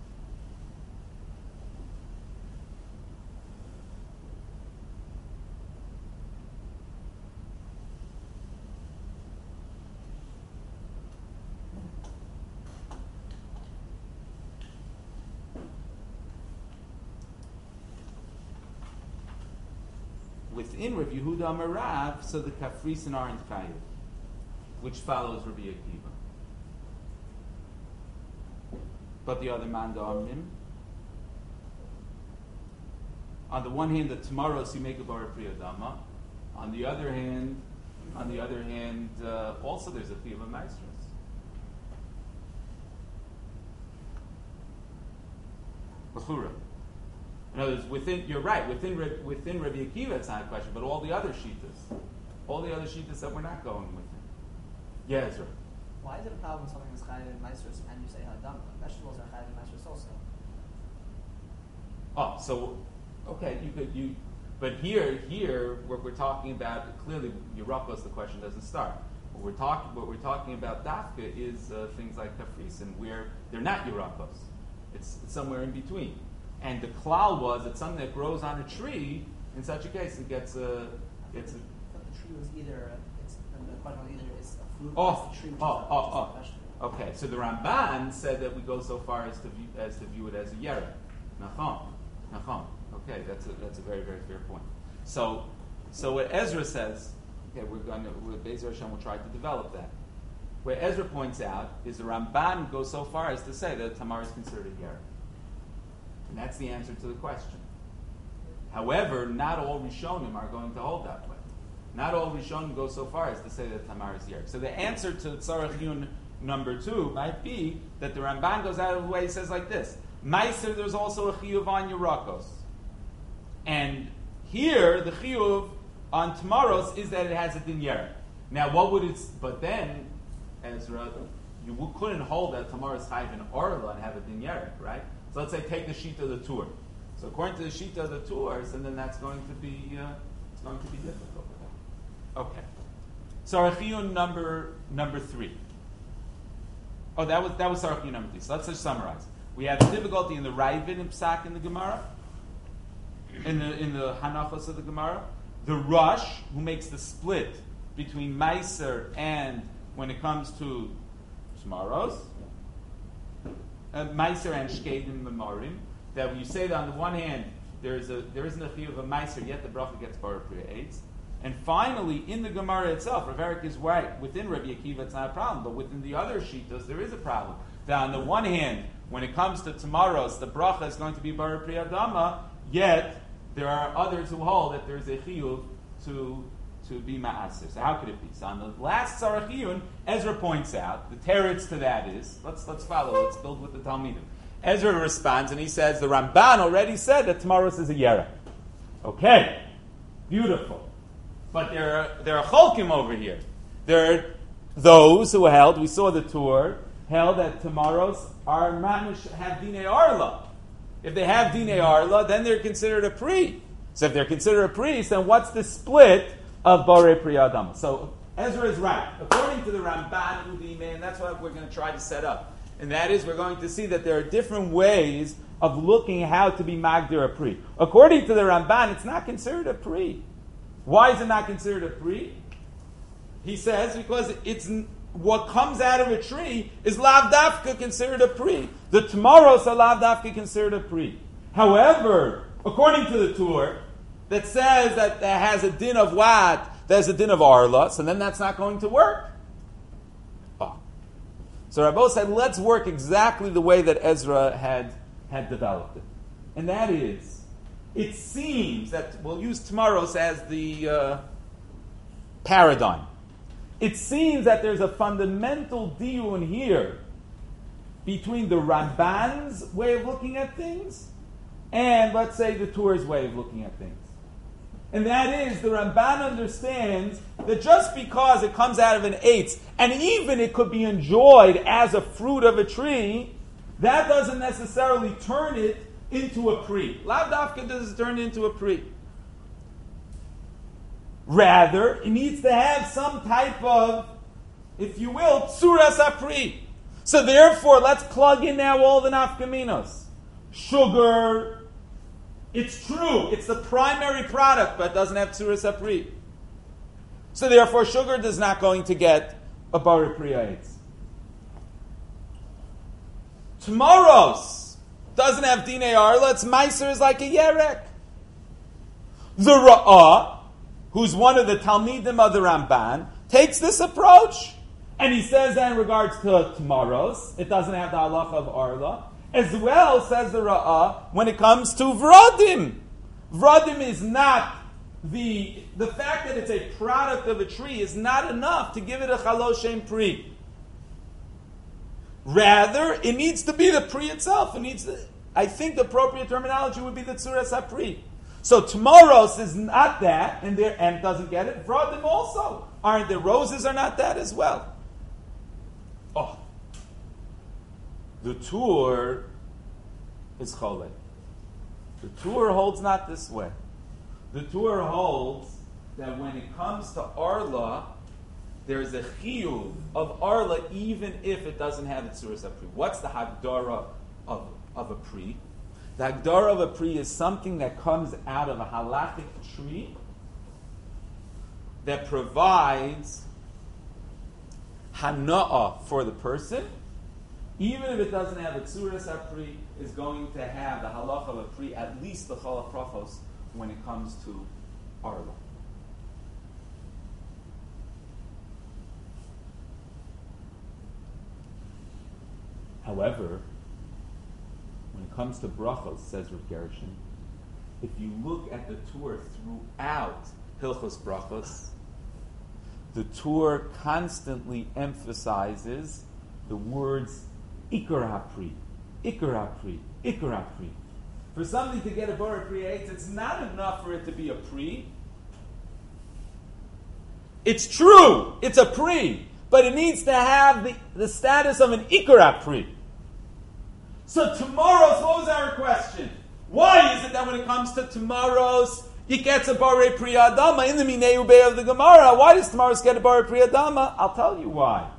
within Rav Yehuda Merav, so the kafrisin aren't chayiv, which follows Rabbi Akiva. But the other man da'amim. On the one hand, the tomorrows you make a bar priya dama. On the other hand, on the other hand, uh, also there's a chiyuv of maestros. B'chura. In other words, within you're right within within Rabbi Akiva it's not a question, but all the other shitas, all the other shitas that we're not going with him. Yeah, Ezra. Why is it a problem when something is chayiv in maestros and you say hadam? Vegetables are chayiv in maestros also. Oh, so okay, you could you, but here here what we're talking about clearly Yerukos, the question doesn't start. What we're talking what we're talking about dafka is uh, things like kafrisin where they're not Yerukos. It's, it's somewhere in between. And the klal was that something that grows on a tree, in such a case, it gets a gets a. I thought the tree was either it's the question was either it's a fruit Oh, or it's a tree which oh, is a, oh, which oh. is a vegetable. Okay, so the Ramban said that we go so far as to view, as to view it as a yerek. Nachon, nachon. Okay, that's a that's a very very fair point. So, so what Ezra says, okay, we're going to with Bezer Hashem will try to develop that. Where Ezra points out is the Ramban goes so far as to say that Tamar is considered a yerek. And that's the answer to the question. However, not all Rishonim are going to hold that way. Not all Rishonim go so far as to say that Tamar is Yerek. So the answer to Tzarech Yun number two might be that the Ramban goes out of the way, he says like this. Meiser, there's also a chiyuv on Yerakos. And here, the chiyuv on Tamaros is that it has a din Yerek. Now, what would it, but then, Ezra, you couldn't hold that Tamar is chayiv in Orla and have a din Yerek, right? So let's say take the sheet of the tour. So according to the sheet of the tours, and then that's going to be uh, it's going to be difficult. Okay. So Sarachiyun number number three. Oh, that was that was Sarachiyun number three. So let's just summarize. We have difficulty in the Ravid and Psak in the Gemara. in the in the Hanachos of the Gemara. The Rush, who makes the split between Meiser and when it comes to Shmaros, uh, Meiser and Shkedim Memorim, that when you say that on the one hand there is a there isn't a chiyuv of a Meiser, yet the bracha gets Bar Priya Eitz. And finally, in the Gemara itself, Rav Erik is right. Within Rabbi Akiva, it's not a problem, but within the other Shitas, there is a problem. That on the one hand, when it comes to tomorrow's, the bracha is going to be Bar Priya Dama, yet there are others who hold that there is a chiyuv to to be ma'aser. So how could it be? So on the last Sarachiyun, Ezra points out the teretz to that is let's let's follow. Let's build with the Talmidim. Ezra responds and he says the Ramban already said that tomorrow's is a yerek. Okay, beautiful. But there are there are cholkim over here. There are those who held. We saw the tour held that tomorrow's are mamish have dinei arla. If they have dinei arla, then they're considered a pri. So if they're considered a priest, then what's the split of Borei Priya Adama? So Ezra is right. According to the Ramban Udime, and that's what we're going to try to set up. And that is, we're going to see that there are different ways of looking how to be Magdir a pri. According to the Ramban, it's not considered a pri. Why is it not considered a pri? He says because it's what comes out of a tree is lav dafka considered a pri. The tomorrows are lav dafka considered a pri. However, according to the Tur, that says that that has a din of what? There's a din of arla, so then that's not going to work. Oh. So Rabbo said, let's work exactly the way that Ezra had, had developed it. And that is, it seems that we'll use tomorrow's as the uh, paradigm. It seems that there's a fundamental diyun here between the Ramban's way of looking at things and, let's say, the Tur's way of looking at things. And that is, the Ramban understands that just because it comes out of an eitz, and even it could be enjoyed as a fruit of a tree, that doesn't necessarily turn it into a pri. Lav dafka doesn't turn it into a pri. Rather, it needs to have some type of, if you will, tsuras apri. So therefore, let's plug in now all the nafkaminos. Sugar, it's true, it's the primary product, but it doesn't have tsuras apri. So therefore, sugar is not going to get a bari priya eitz. Tomorrow's doesn't have dinei arla, its meiser is like a yerek. The ra'ah, who's one of the Talmidim of the Ramban, takes this approach. And he says that in regards to tomorrow's, it doesn't have the halacha of arla. As well, says the Ra'ah, when it comes to Vradim. Vradim is not the, the fact that it's a product of a tree is not enough to give it a chalosh shem pri. Rather, it needs to be the pri itself. It needs to, I think the appropriate terminology would be the tzuras ha-pri. So tomorrow's is not that, and there and doesn't get it. Vradim also. Aren't there? Roses are not that as well. Oh. The Tur is cholek. The Tur holds not this way. The Tur holds that when it comes to Arla, there is a chiyuv of Arla even if it doesn't have its tzuras ha-pri. What's the hagdara of, of a pri? The hagdara of a pri is something that comes out of a halachic tree that provides hana'ah for the person, even if it doesn't have a tzuras ha-pri, is going to have the halacha of a pri, at least the chala prachos, when it comes to arla. However, when it comes to brachos, says Rav Gershon, if you look at the Tur throughout Hilchos Brachos, the Tur constantly emphasizes the words Ikar HaPri, Ikar HaPri, Ikar HaPri. For something to get a Bora Pri Eitz, it's not enough for it to be a Pri. It's true, it's a Pri, but it needs to have the, the status of an Ikar HaPri. So tomorrow's, what was our question? Why is it that when it comes to tomorrow's, it gets a Borei Priya Adama in the Minei Ubei of the Gemara? Why does tomorrow's get a Borei Priya Adama? I'll tell you why.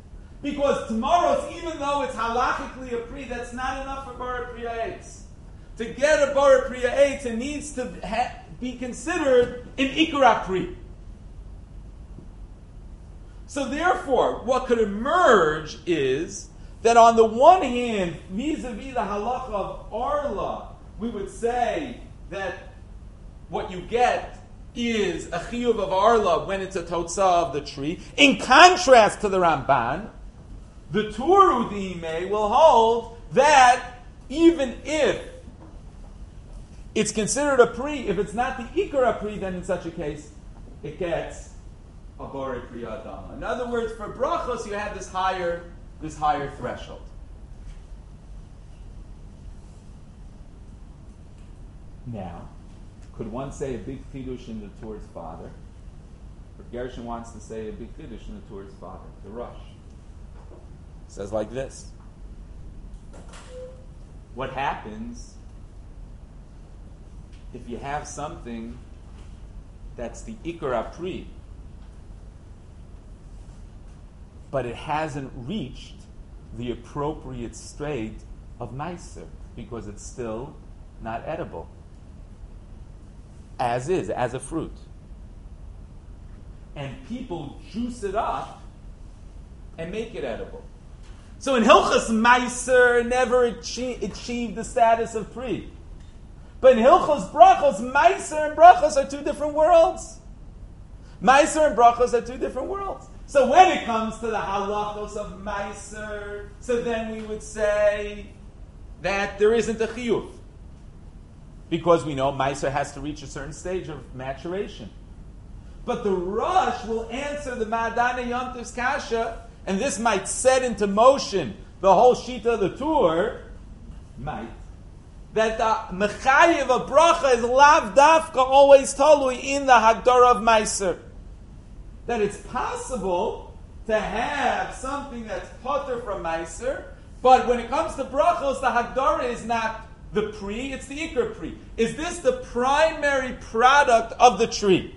Because tomorrow's, even though it's halachically a Pri, that's not enough for Borei Priya Eitz. to get a Bar Priya Eitz, it needs to ha- be considered an Ikra Pri. So therefore, what could emerge is that on the one hand, vis-a-vis the halacha of Arla, we would say that what you get is a chiyuv of Arla when it's a totzah of the tree. In contrast to the Ramban, the Turu Dime will hold that even if it's considered a pri, if it's not the Ikra pri, then in such a case, it gets a Borei Pri Adama. In other words, for brachos, you have this higher, this higher threshold. Now, could one say a big chidush in the Torah's father? Or Gershon wants to say a big chidush in the Torah's father, the Rosh. It says like this. What happens if you have something that's the Ikar Pri, but it hasn't reached the appropriate state of Meiser because it's still not edible? As is, as a fruit. And people juice it up and make it edible. So in Hilchas, Meiser never achieve, achieved the status of Pri. But in Hilchos Brachos, Meiser and Brachos are two different worlds. Meiser and Brachos are two different worlds. So when it comes to the halachos of Meiser, so then we would say that there isn't a chiyuv. Because we know Meiser has to reach a certain stage of maturation. But the Rosh will answer the Ma'adana Yontiv's kasha, and this might set into motion the whole shita of the Tur, might, that the mechayev of bracha is lav dafka always talui in the Hagdara of Meiser. That it's possible to have something that's potter from Meiser, but when it comes to brachos, the Hagdara is not the pri, it's the Ikar pri. Is this the primary product of the tree?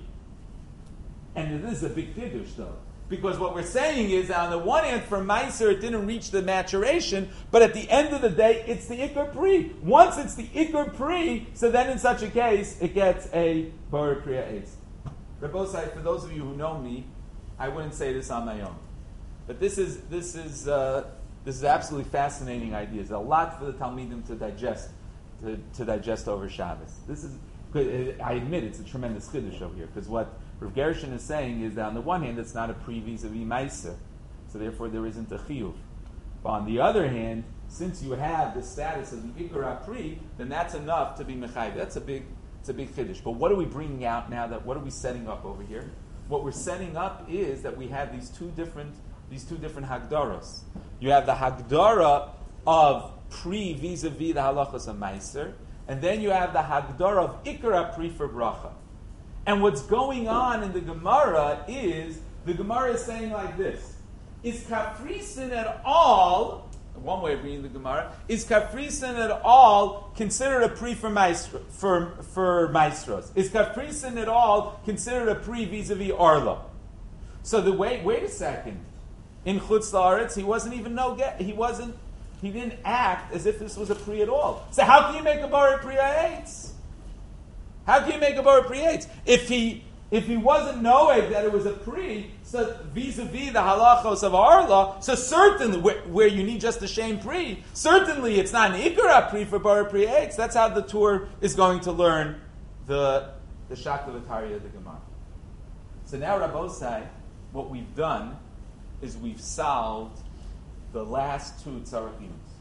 And it is a big kiddush, though. Because what we're saying is, on the one hand, for Meiser, it didn't reach the maturation, but at the end of the day, it's the Ikar pri. Once it's the Ikar pri, so then in such a case, it gets a Borei Priya Eitz. Rabbosai, for those of you who know me, I wouldn't say this on my own. But this is, this is, uh, this is absolutely fascinating ideas. There's a lot for the Talmidim to digest. To, to digest over Shabbos. This is, I admit, it's a tremendous chiddush over here, because what Rav Gershon is saying is that on the one hand, it's not a pri vis-a-vis Meiser, so therefore there isn't a chiyuv. But on the other hand, since you have the status of the Ikar pri, then that's enough to be mechayiv. That's a big, it's a big chiddush. But what are we bringing out now? That what are we setting up over here? What we're setting up is that we have these two different, these two different hagdaras. You have the hagdara of pri vis-a-vis the halachas of Meiser, and then you have the hagdara of Ikar pri for bracha. And what's going on in the Gemara is, the Gemara is saying like this: is kafrisin at all, one way of reading the Gemara, is kafrisin at all considered a pri for Meiser, for, for Meisros? Is kafrisin at all considered a pri vis-a-vis Arla? So the wait, wait a second. In Chutz La'aretz, he wasn't even no get, he wasn't He didn't act as if this was a pri at all. So how can you make a Borei Priya Eitz? How can you make a Borei Priya Eitz? If he if he wasn't knowing that it was a pri, so vis-a-vis the halachos of Arla, so certainly where, where you need just the shame pri, certainly it's not an Ikar pri for Borei Priya Eitz. That's how the Tur is going to learn the the Shaklavataria of the Gemara. So now, Rabbosai, what we've done is we've solved the last two tzarachimus.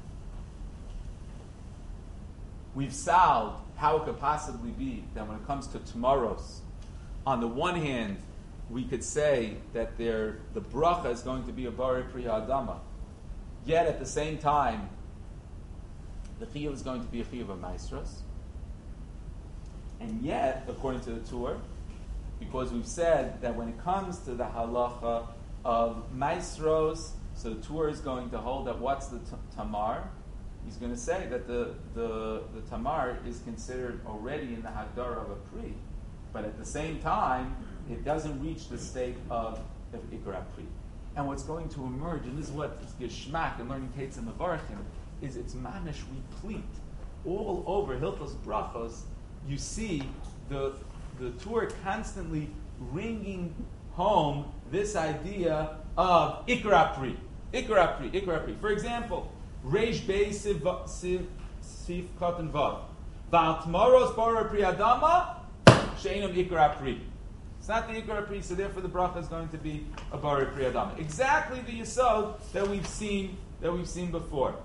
We've solved how it could possibly be that when it comes to tomorrow's, on the one hand, we could say that there, the bracha is going to be a Borei Priya Adama, yet at the same time, the chiyuv is going to be a chiyuv of Meisros, and yet, according to the Tur, because we've said that when it comes to the halacha of Meisros, so the Tur is going to hold that what's the t- tamar? He's going to say that the, the, the tamar is considered already in the hagdara of a pri, but at the same time, it doesn't reach the state of, of Ikar pri. And what's going to emerge, and this is what is Geshmak and learning Ketzim Mevarchim, is it's mamish replete all over Hilchos Brachos, you see the the Torah constantly ringing home this idea of Ikra Pri. Ikra Pri, Ikra Pri. For example, Reish Beis Siv Siv Sif Katan Vav. Va'atmaros Bara Pri Adama, Sheinam Ikra Pri. It's not the Ikra Pri, so therefore the bracha is going to be a Bara Pri Adama. Exactly the Yesod that we've seen that we've seen before.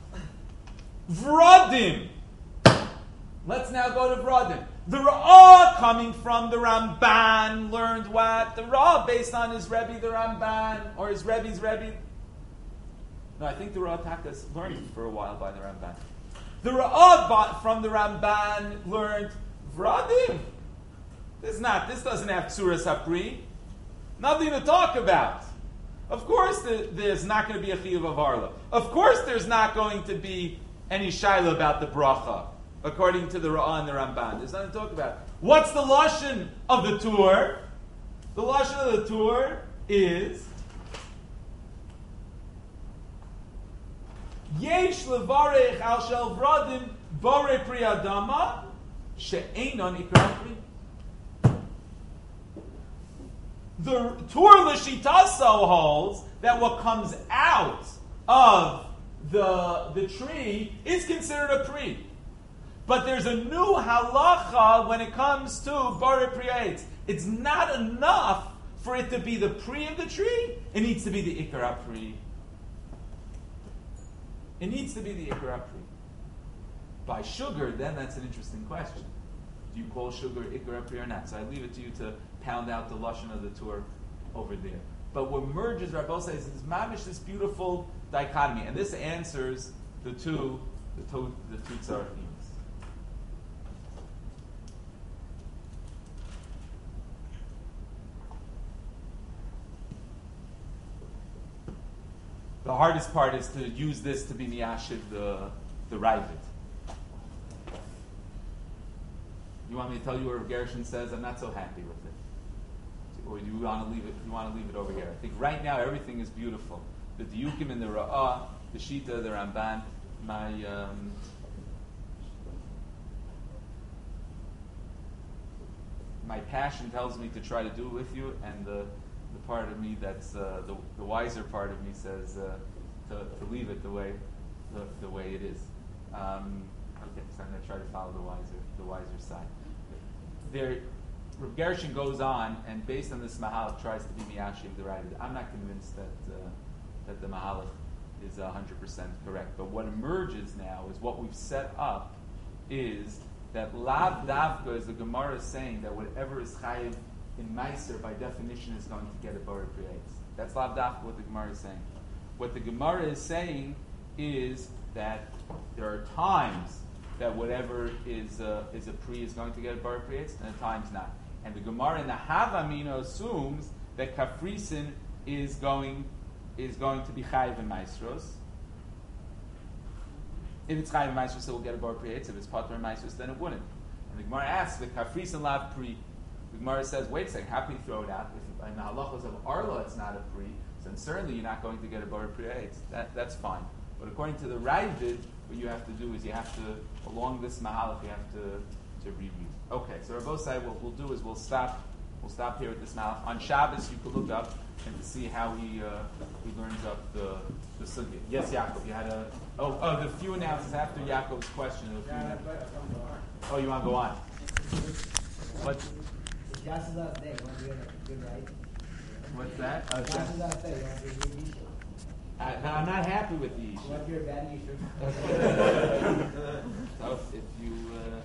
Vradim. Let's now go to Vradim. The Ra'ah coming from the Ramban learned what? The Ra'ah based on his Rebbe, the Ramban, or his Rebbe's Rebbe. No, I think the Ra'ah Takas learned for a while by the Ramban. The Ra'ah from the Ramban learned Vradim. This not. This doesn't have Tzuras Hapri. Nothing to talk about. Of course, the, there's not going to be a Chiyuv of Arla. Of course, there's not going to be any Shaila about the bracha, according to the Ra'ah and the Ramban. There's nothing to talk about. What's the Lashon of the Tur? The Lashon of the Tur is Yesh levarech al shel vradim bare pri adama she'einon ikra pri. The Tur L'Shitaso holds that what comes out of the, the tree is considered a pri. But there's a new halacha when it comes to Bare Pri. It's not enough for it to be the pri of the tree. It needs to be the Ikra Pri. It needs to be the Ikra Pri. By sugar, then that's an interesting question. Do you call sugar Ikra Pri or not? So I leave it to you to pound out the Lashon of the Tur over there. But what merges, Rabbi says, is mamish this beautiful dichotomy. And this answers the two, the two, the two tzarachims. The hardest part is to use this to be miyashiv the the Ravid. You want me to tell you where Gershon says I'm not so happy with it, or do you want to leave it? You want to leave it over here? I think right now everything is beautiful. The diukim and the Ra'ah, the Shita, the Ramban. My um, my passion tells me to try to do it with you, and the the part of me that's uh, the the wiser part of me says uh, to, to leave it the way the, the way it is. Um, okay, so I'm going to try to follow the wiser the wiser side. There, Rav Gershon goes on, and based on this Mahalach, tries to be miyashiv the Ravid. I'm not convinced that uh, that the Mahalach is one hundred percent correct. But what emerges now is what we've set up is that lav davka, as the Gemara is saying, that whatever is chayiv in Meiser, by definition, is going to get a Bara Pri Eitz. That's lav davka what the Gemara is saying. What the Gemara is saying is that there are times that whatever is a, is a Pri is going to get a Bara Pri Eitz, and at times not. And the Gemara in the Havamina assumes that Kafrisin is going is going to be chayiv in Meisros. If it's chayiv in Meisros, it will get a Bara Pri Eitz. If it's patur in Meisros, then it wouldn't. And the Gemara asks, the Kafrisin lav Pri. The Gemara says, wait a second, how can you throw it out? If in the halachos of Arla it's not a Pri, then certainly you're not going to get a Bara Pri Eitz. That, that's fine. But according to the Ravid, what you have to do is you have to, along this Mahalach, you have to, to review. Okay, so Rabbosai, what we'll do is we'll stop we'll stop here with this Mahalach. On Shabbos, you can look up and to see how he uh, he learns up the the sugya. Yes, Yaakov, you had a oh oh the few announcements after Yaakov's question. The few announcements. Oh, you want to go on? What? Josh is out there. You want to do a good ride? What's that? Uh, Josh is out there. You want to do a good issue? I, no, I'm not happy with the You issue. want to do a bad issue? So if you. Uh,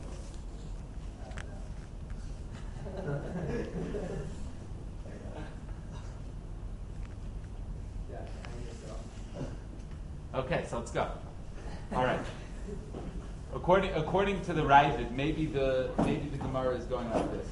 Okay, so let's go. All right. According according to the Ravid, maybe the maybe the Gemara is going like this.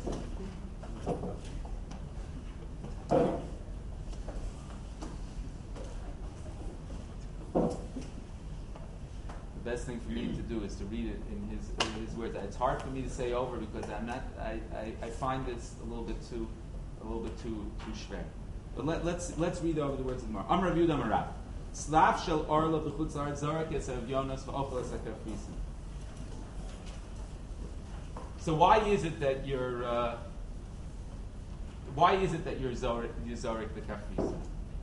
The best thing for me to do is to read it in his in his words. It's hard for me to say over because I'm not. I, I, I find this a little bit too a little bit too too shver. But let, let's let's read over the words of the Gemara. Amar Rav Yehuda Amar Rav. Slav shel orla b'chutz la'aretz zarak esav yonos v'ochel esakafrisin. So why is it that you're uh, why is it that you're Zorik, you're Zorik the Kafrisa?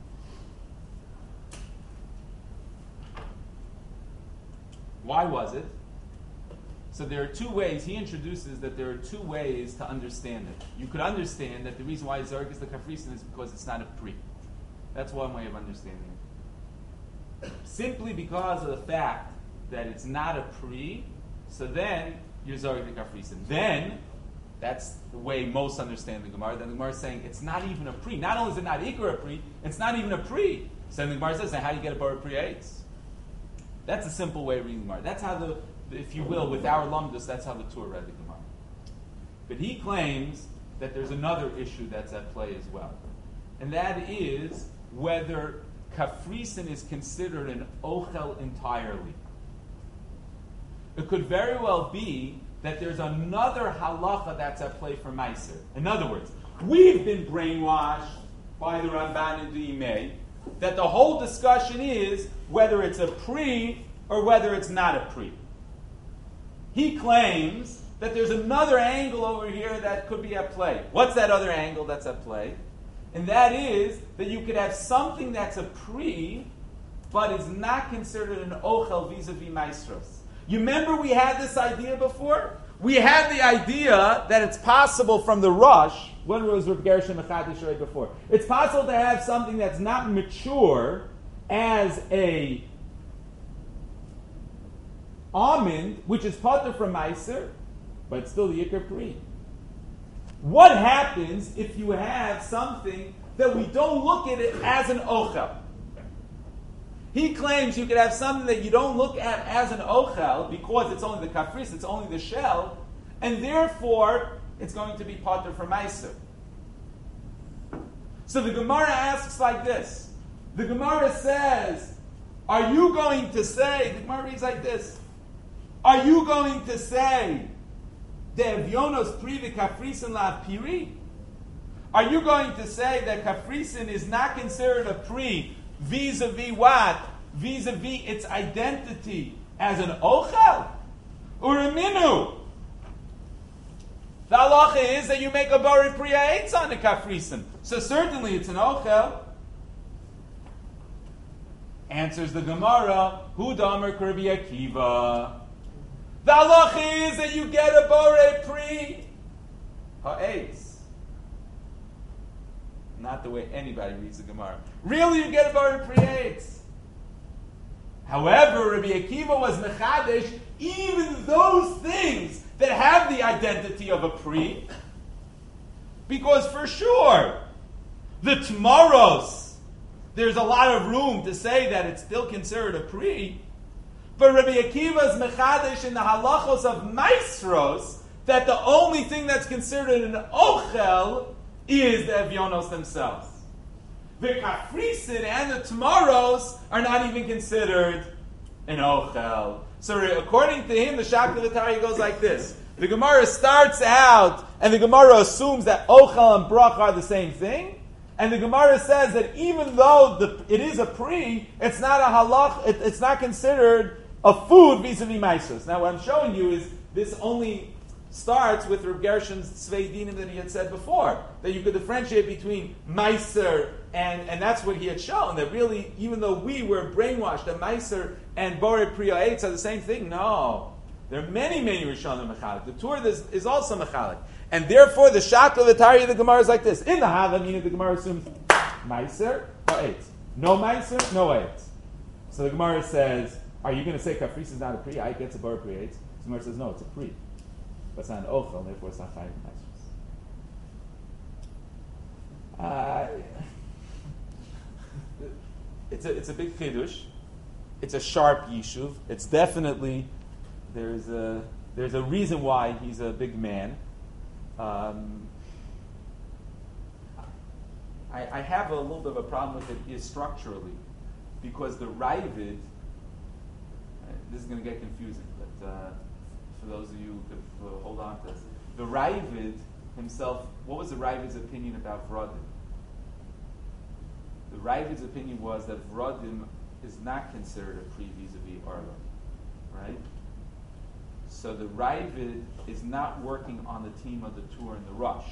Why was it? So there are two ways. He introduces that there are two ways to understand it. You could understand that the reason why Zorik is the Kafrisa is because it's not a pri. That's one way of understanding it. Simply because of the fact that it's not a pri, so then you're Zorik the Kafrisa. Then, that's the way most understand the Gemara. Then the Gemara is saying it's not even a pri. Not only is it not Iker a pri, it's not even a pri. So then the Gemara says, how do you get a bar pri eitz? That's a simple way of reading the Gemara. That's how the, if you will, with our Lamdus, that's how the Tur read the Gemara. But he claims that there's another issue that's at play as well. And that is whether Kafrisin is considered an Ochel entirely. It could very well be that there's another halacha that's at play for Meiser. In other words, we've been brainwashed by the Ramban and the Imei that the whole discussion is whether it's a pri or whether it's not a pri. He claims that there's another angle over here that could be at play. What's that other angle that's at play? And that is that you could have something that's a pri, but is not considered an ochel vis-a-vis maestros. You remember we had this idea before? We had the idea that it's possible from the Rush, when was Rav Gershon Mechadish right before? It's possible to have something that's not mature as a almond, which is pater from Meiser, but it's still the Yikar Pri. What happens if you have something that we don't look at it as an ochel? He claims you could have something that you don't look at as an ochel because it's only the kafris, it's only the shell, and therefore it's going to be pater from Meiser. So the Gemara asks like this. The Gemara says, are you going to say, the Gemara reads like this, are you going to say, the evyonos pri the kafrisin la piri? Are you going to say that kafrisin is not considered a pri vis-a-vis what? Vis-a-vis its identity as an ochel? Uriminu. The halacha is that you make a bari priya eitz on the kafrisin. So certainly it's an ochel. Answers the Gemara, Hu damer Rabbi Akiva. The halacha is that you get a bari pri ha'etz. Not the way anybody reads the Gemara. Really, you get a bar pri eitz. However, Rabbi Akiva was mechadesh even those things that have the identity of a pri, because for sure, the tomorrows, there's a lot of room to say that it's still considered a pri. But Rabbi Akiva is mechadesh in the halachos of maestros that the only thing that's considered an ochel is the evyonos themselves. The kafrisin and the tomorrows are not even considered an ochel. So according to him, the Shakla goes like this. The Gemara starts out, and the Gemara assumes that ochel and brach are the same thing. And the Gemara says that even though the, it is a pri, it's not a halach, it, it's not considered a food vis-a-vis maisos. Now what I'm showing you is this only starts with Reb Gershon's Tzvei Dinim that he had said before, that you could differentiate between Meiser and, and that's what he had shown, that really, even though we were brainwashed, that Meiser and Borei Priya Eitz are the same thing. No. There are many, many Rishonim Mechalik. The Torah is, is also Mechalik. And therefore, the Shakla V'Tari of the Gemara is like this. In the Hava, meaning the Gemara assumes Meiser or Eitz. No Meiser, no Eitz. So the Gemara says, are you going to say Kafris is not a Pri? I gets a Borei Priya Eitz. The Gemara says, no, it's a Pri. But it's not an ochel, therefore it's not chayiv maestros. Uh, it's a it's a big chiddush. It's a sharp yishuv. It's definitely there's a there's a reason why he's a big man. Um, I, I have a little bit of a problem with it is structurally, because the Ravid. Uh, this is going to get confusing, but. Uh, For those of you who could uh, hold on to this. The Ravid himself, what was the Ravid's opinion about Vrodim? The Ravid's opinion was that Vrodim is not considered a pri vis-a-vis Arla. Right? So the Ravid is not working on the team of the Tur and the Rush.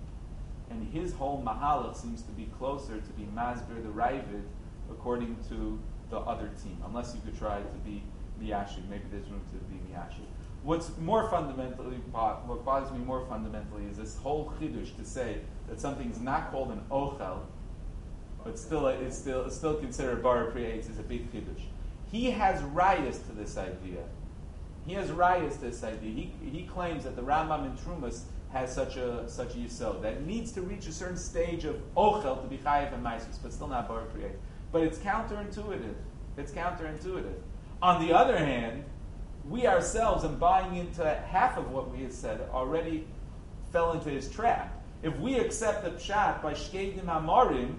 And his whole mahalach seems to be closer to be Masber the Ravid according to the other team, unless you could try to be Miyashid. Maybe there's room to be Miyashid. What's more fundamentally, what bothers me more fundamentally is this whole chidush to say that something's not called an ochel, but still it's still it's still considered bar priyates is a big chidush. He has rayas to this idea. He has rayas to this idea. He he claims that the Rambam in Trumas has such a such a yisod that it needs to reach a certain stage of ochel to be chayiv and maisus, but still not bar priyat. But it's counterintuitive. It's counterintuitive. On the other hand, we ourselves, in buying into half of what we have said, already fell into his trap. If we accept the pshat by shkedim amarim,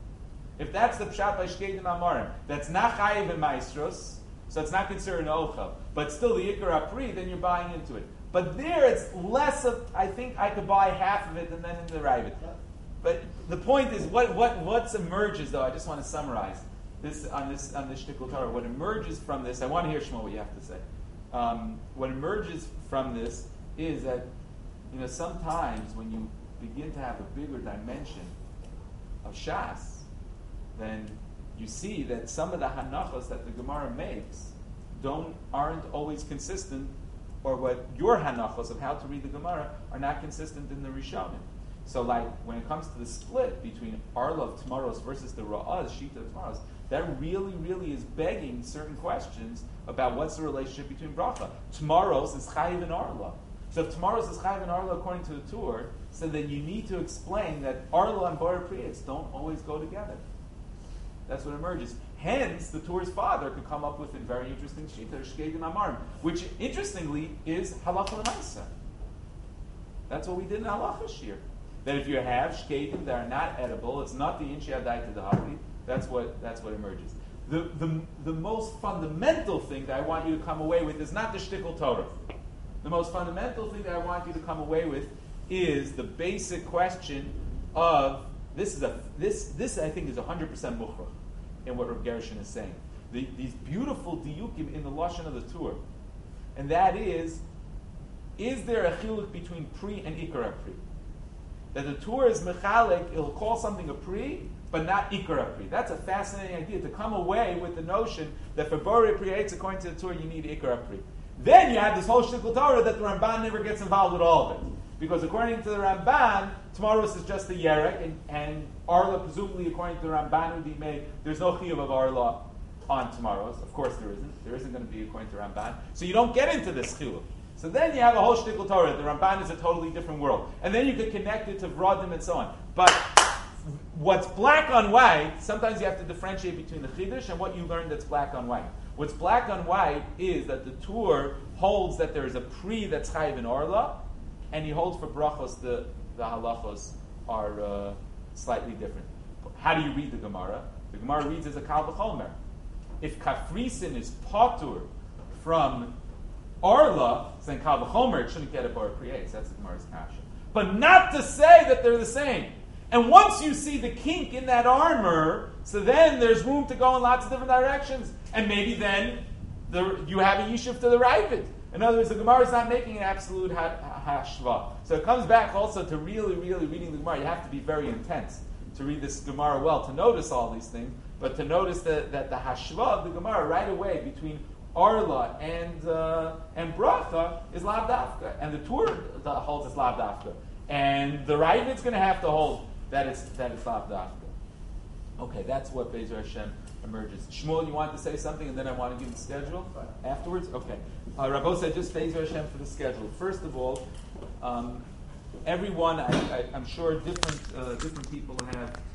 if that's the pshat by shkedim amarim, that's not chayiv and maestros, so it's not considered an ochel, but still the ikar apri, then you're buying into it. But there, it's less of. I think I could buy half of it, and then in the rabbit. But the point is, what what what emerges, though. I just want to summarize this on this on this shtickle Torah. What emerges from this, I want to hear Shmuel what you have to say. Um, what emerges from this is that, you know, sometimes when you begin to have a bigger dimension of Shas, then you see that some of the hanachos that the Gemara makes don't aren't always consistent, or what your hanachos of how to read the Gemara are not consistent in the Rishonim. So, like when it comes to the split between Arla of Tamaros versus the Ra'az Shita of Tamaros, that really, really is begging certain questions about what's the relationship between bracha. Tamaros is chayiv and Arla. So if Tamaros is chayiv and Arla according to the Tur, so then you need to explain that Arla and Bar Priyatz don't always go together. That's what emerges. Hence, the Tur's father could come up with a very interesting shita, Shkedim Amarim, which interestingly is halacha l'maisa. That's what we did in halacha shir. That if you have shkedim that are not edible, it's not the inshi adai to the havi. That's what that's what emerges. The, the the most fundamental thing that I want you to come away with is not the shtickle Torah. The most fundamental thing that I want you to come away with is the basic question of this is a this this I think is a hundred percent mukhrach in what Rav Gershon is saying. The, these beautiful diyukim in the lashon of the Tur, and that is, is there a chiluk between pri and ikar pri? That the Tur is mechalik, it'll call something a pri, but not ikar pri. That's a fascinating idea, to come away with the notion that for bori priyates, according to the Tur, you need ikar pri. Then you have this whole shtickle Torah that the Ramban never gets involved with all of it. Because according to the Ramban, Tamaros is just a yerek, and, and Arla, presumably according to the Ramban, would be made, there's no chiyuv of Arla on Tamaros. Of course there isn't. There isn't going to be according to Ramban. So you don't get into this chiyuv. So then you have a whole shtickle Torah. The Ramban is a totally different world. And then you could connect it to Vradim and so on. But what's black on white, sometimes you have to differentiate between the Chidush and what you learned that's black on white. What's black on white is that the Tur holds that there is a pri that's chayiv in Arla, and he holds for brachos the, the halachos are uh, slightly different. How do you read the Gemara? The Gemara reads as a kal v'chomer. If kafrisin is patur from Arla, then kal v'chomer, it shouldn't get a bar priyates. That's the Gemara's kasha. But not to say that they're the same. And once you see the kink in that armor, so then there's room to go in lots of different directions. And maybe then the, you have a yishuv to the Ravid. In other words, the Gemara is not making an absolute ha- ha- hashva. So it comes back also to really, really reading the Gemara. You have to be very intense to read this Gemara well, to notice all these things, but to notice that, that the hashva of the Gemara right away between Arla and uh, and Bracha is lav dafka, and the Tur that holds is lav dafka, and the Ravid's going to have to hold that it's that it's lav dafka. Okay, that's what Be'ezer Hashem emerges. Shmuel, you want to say something, and then I want to give the schedule afterwards? Okay. Uh, Rabbo said just Be'ezer Hashem for the schedule. First of all, um, everyone, I, I, I'm sure different uh, different people have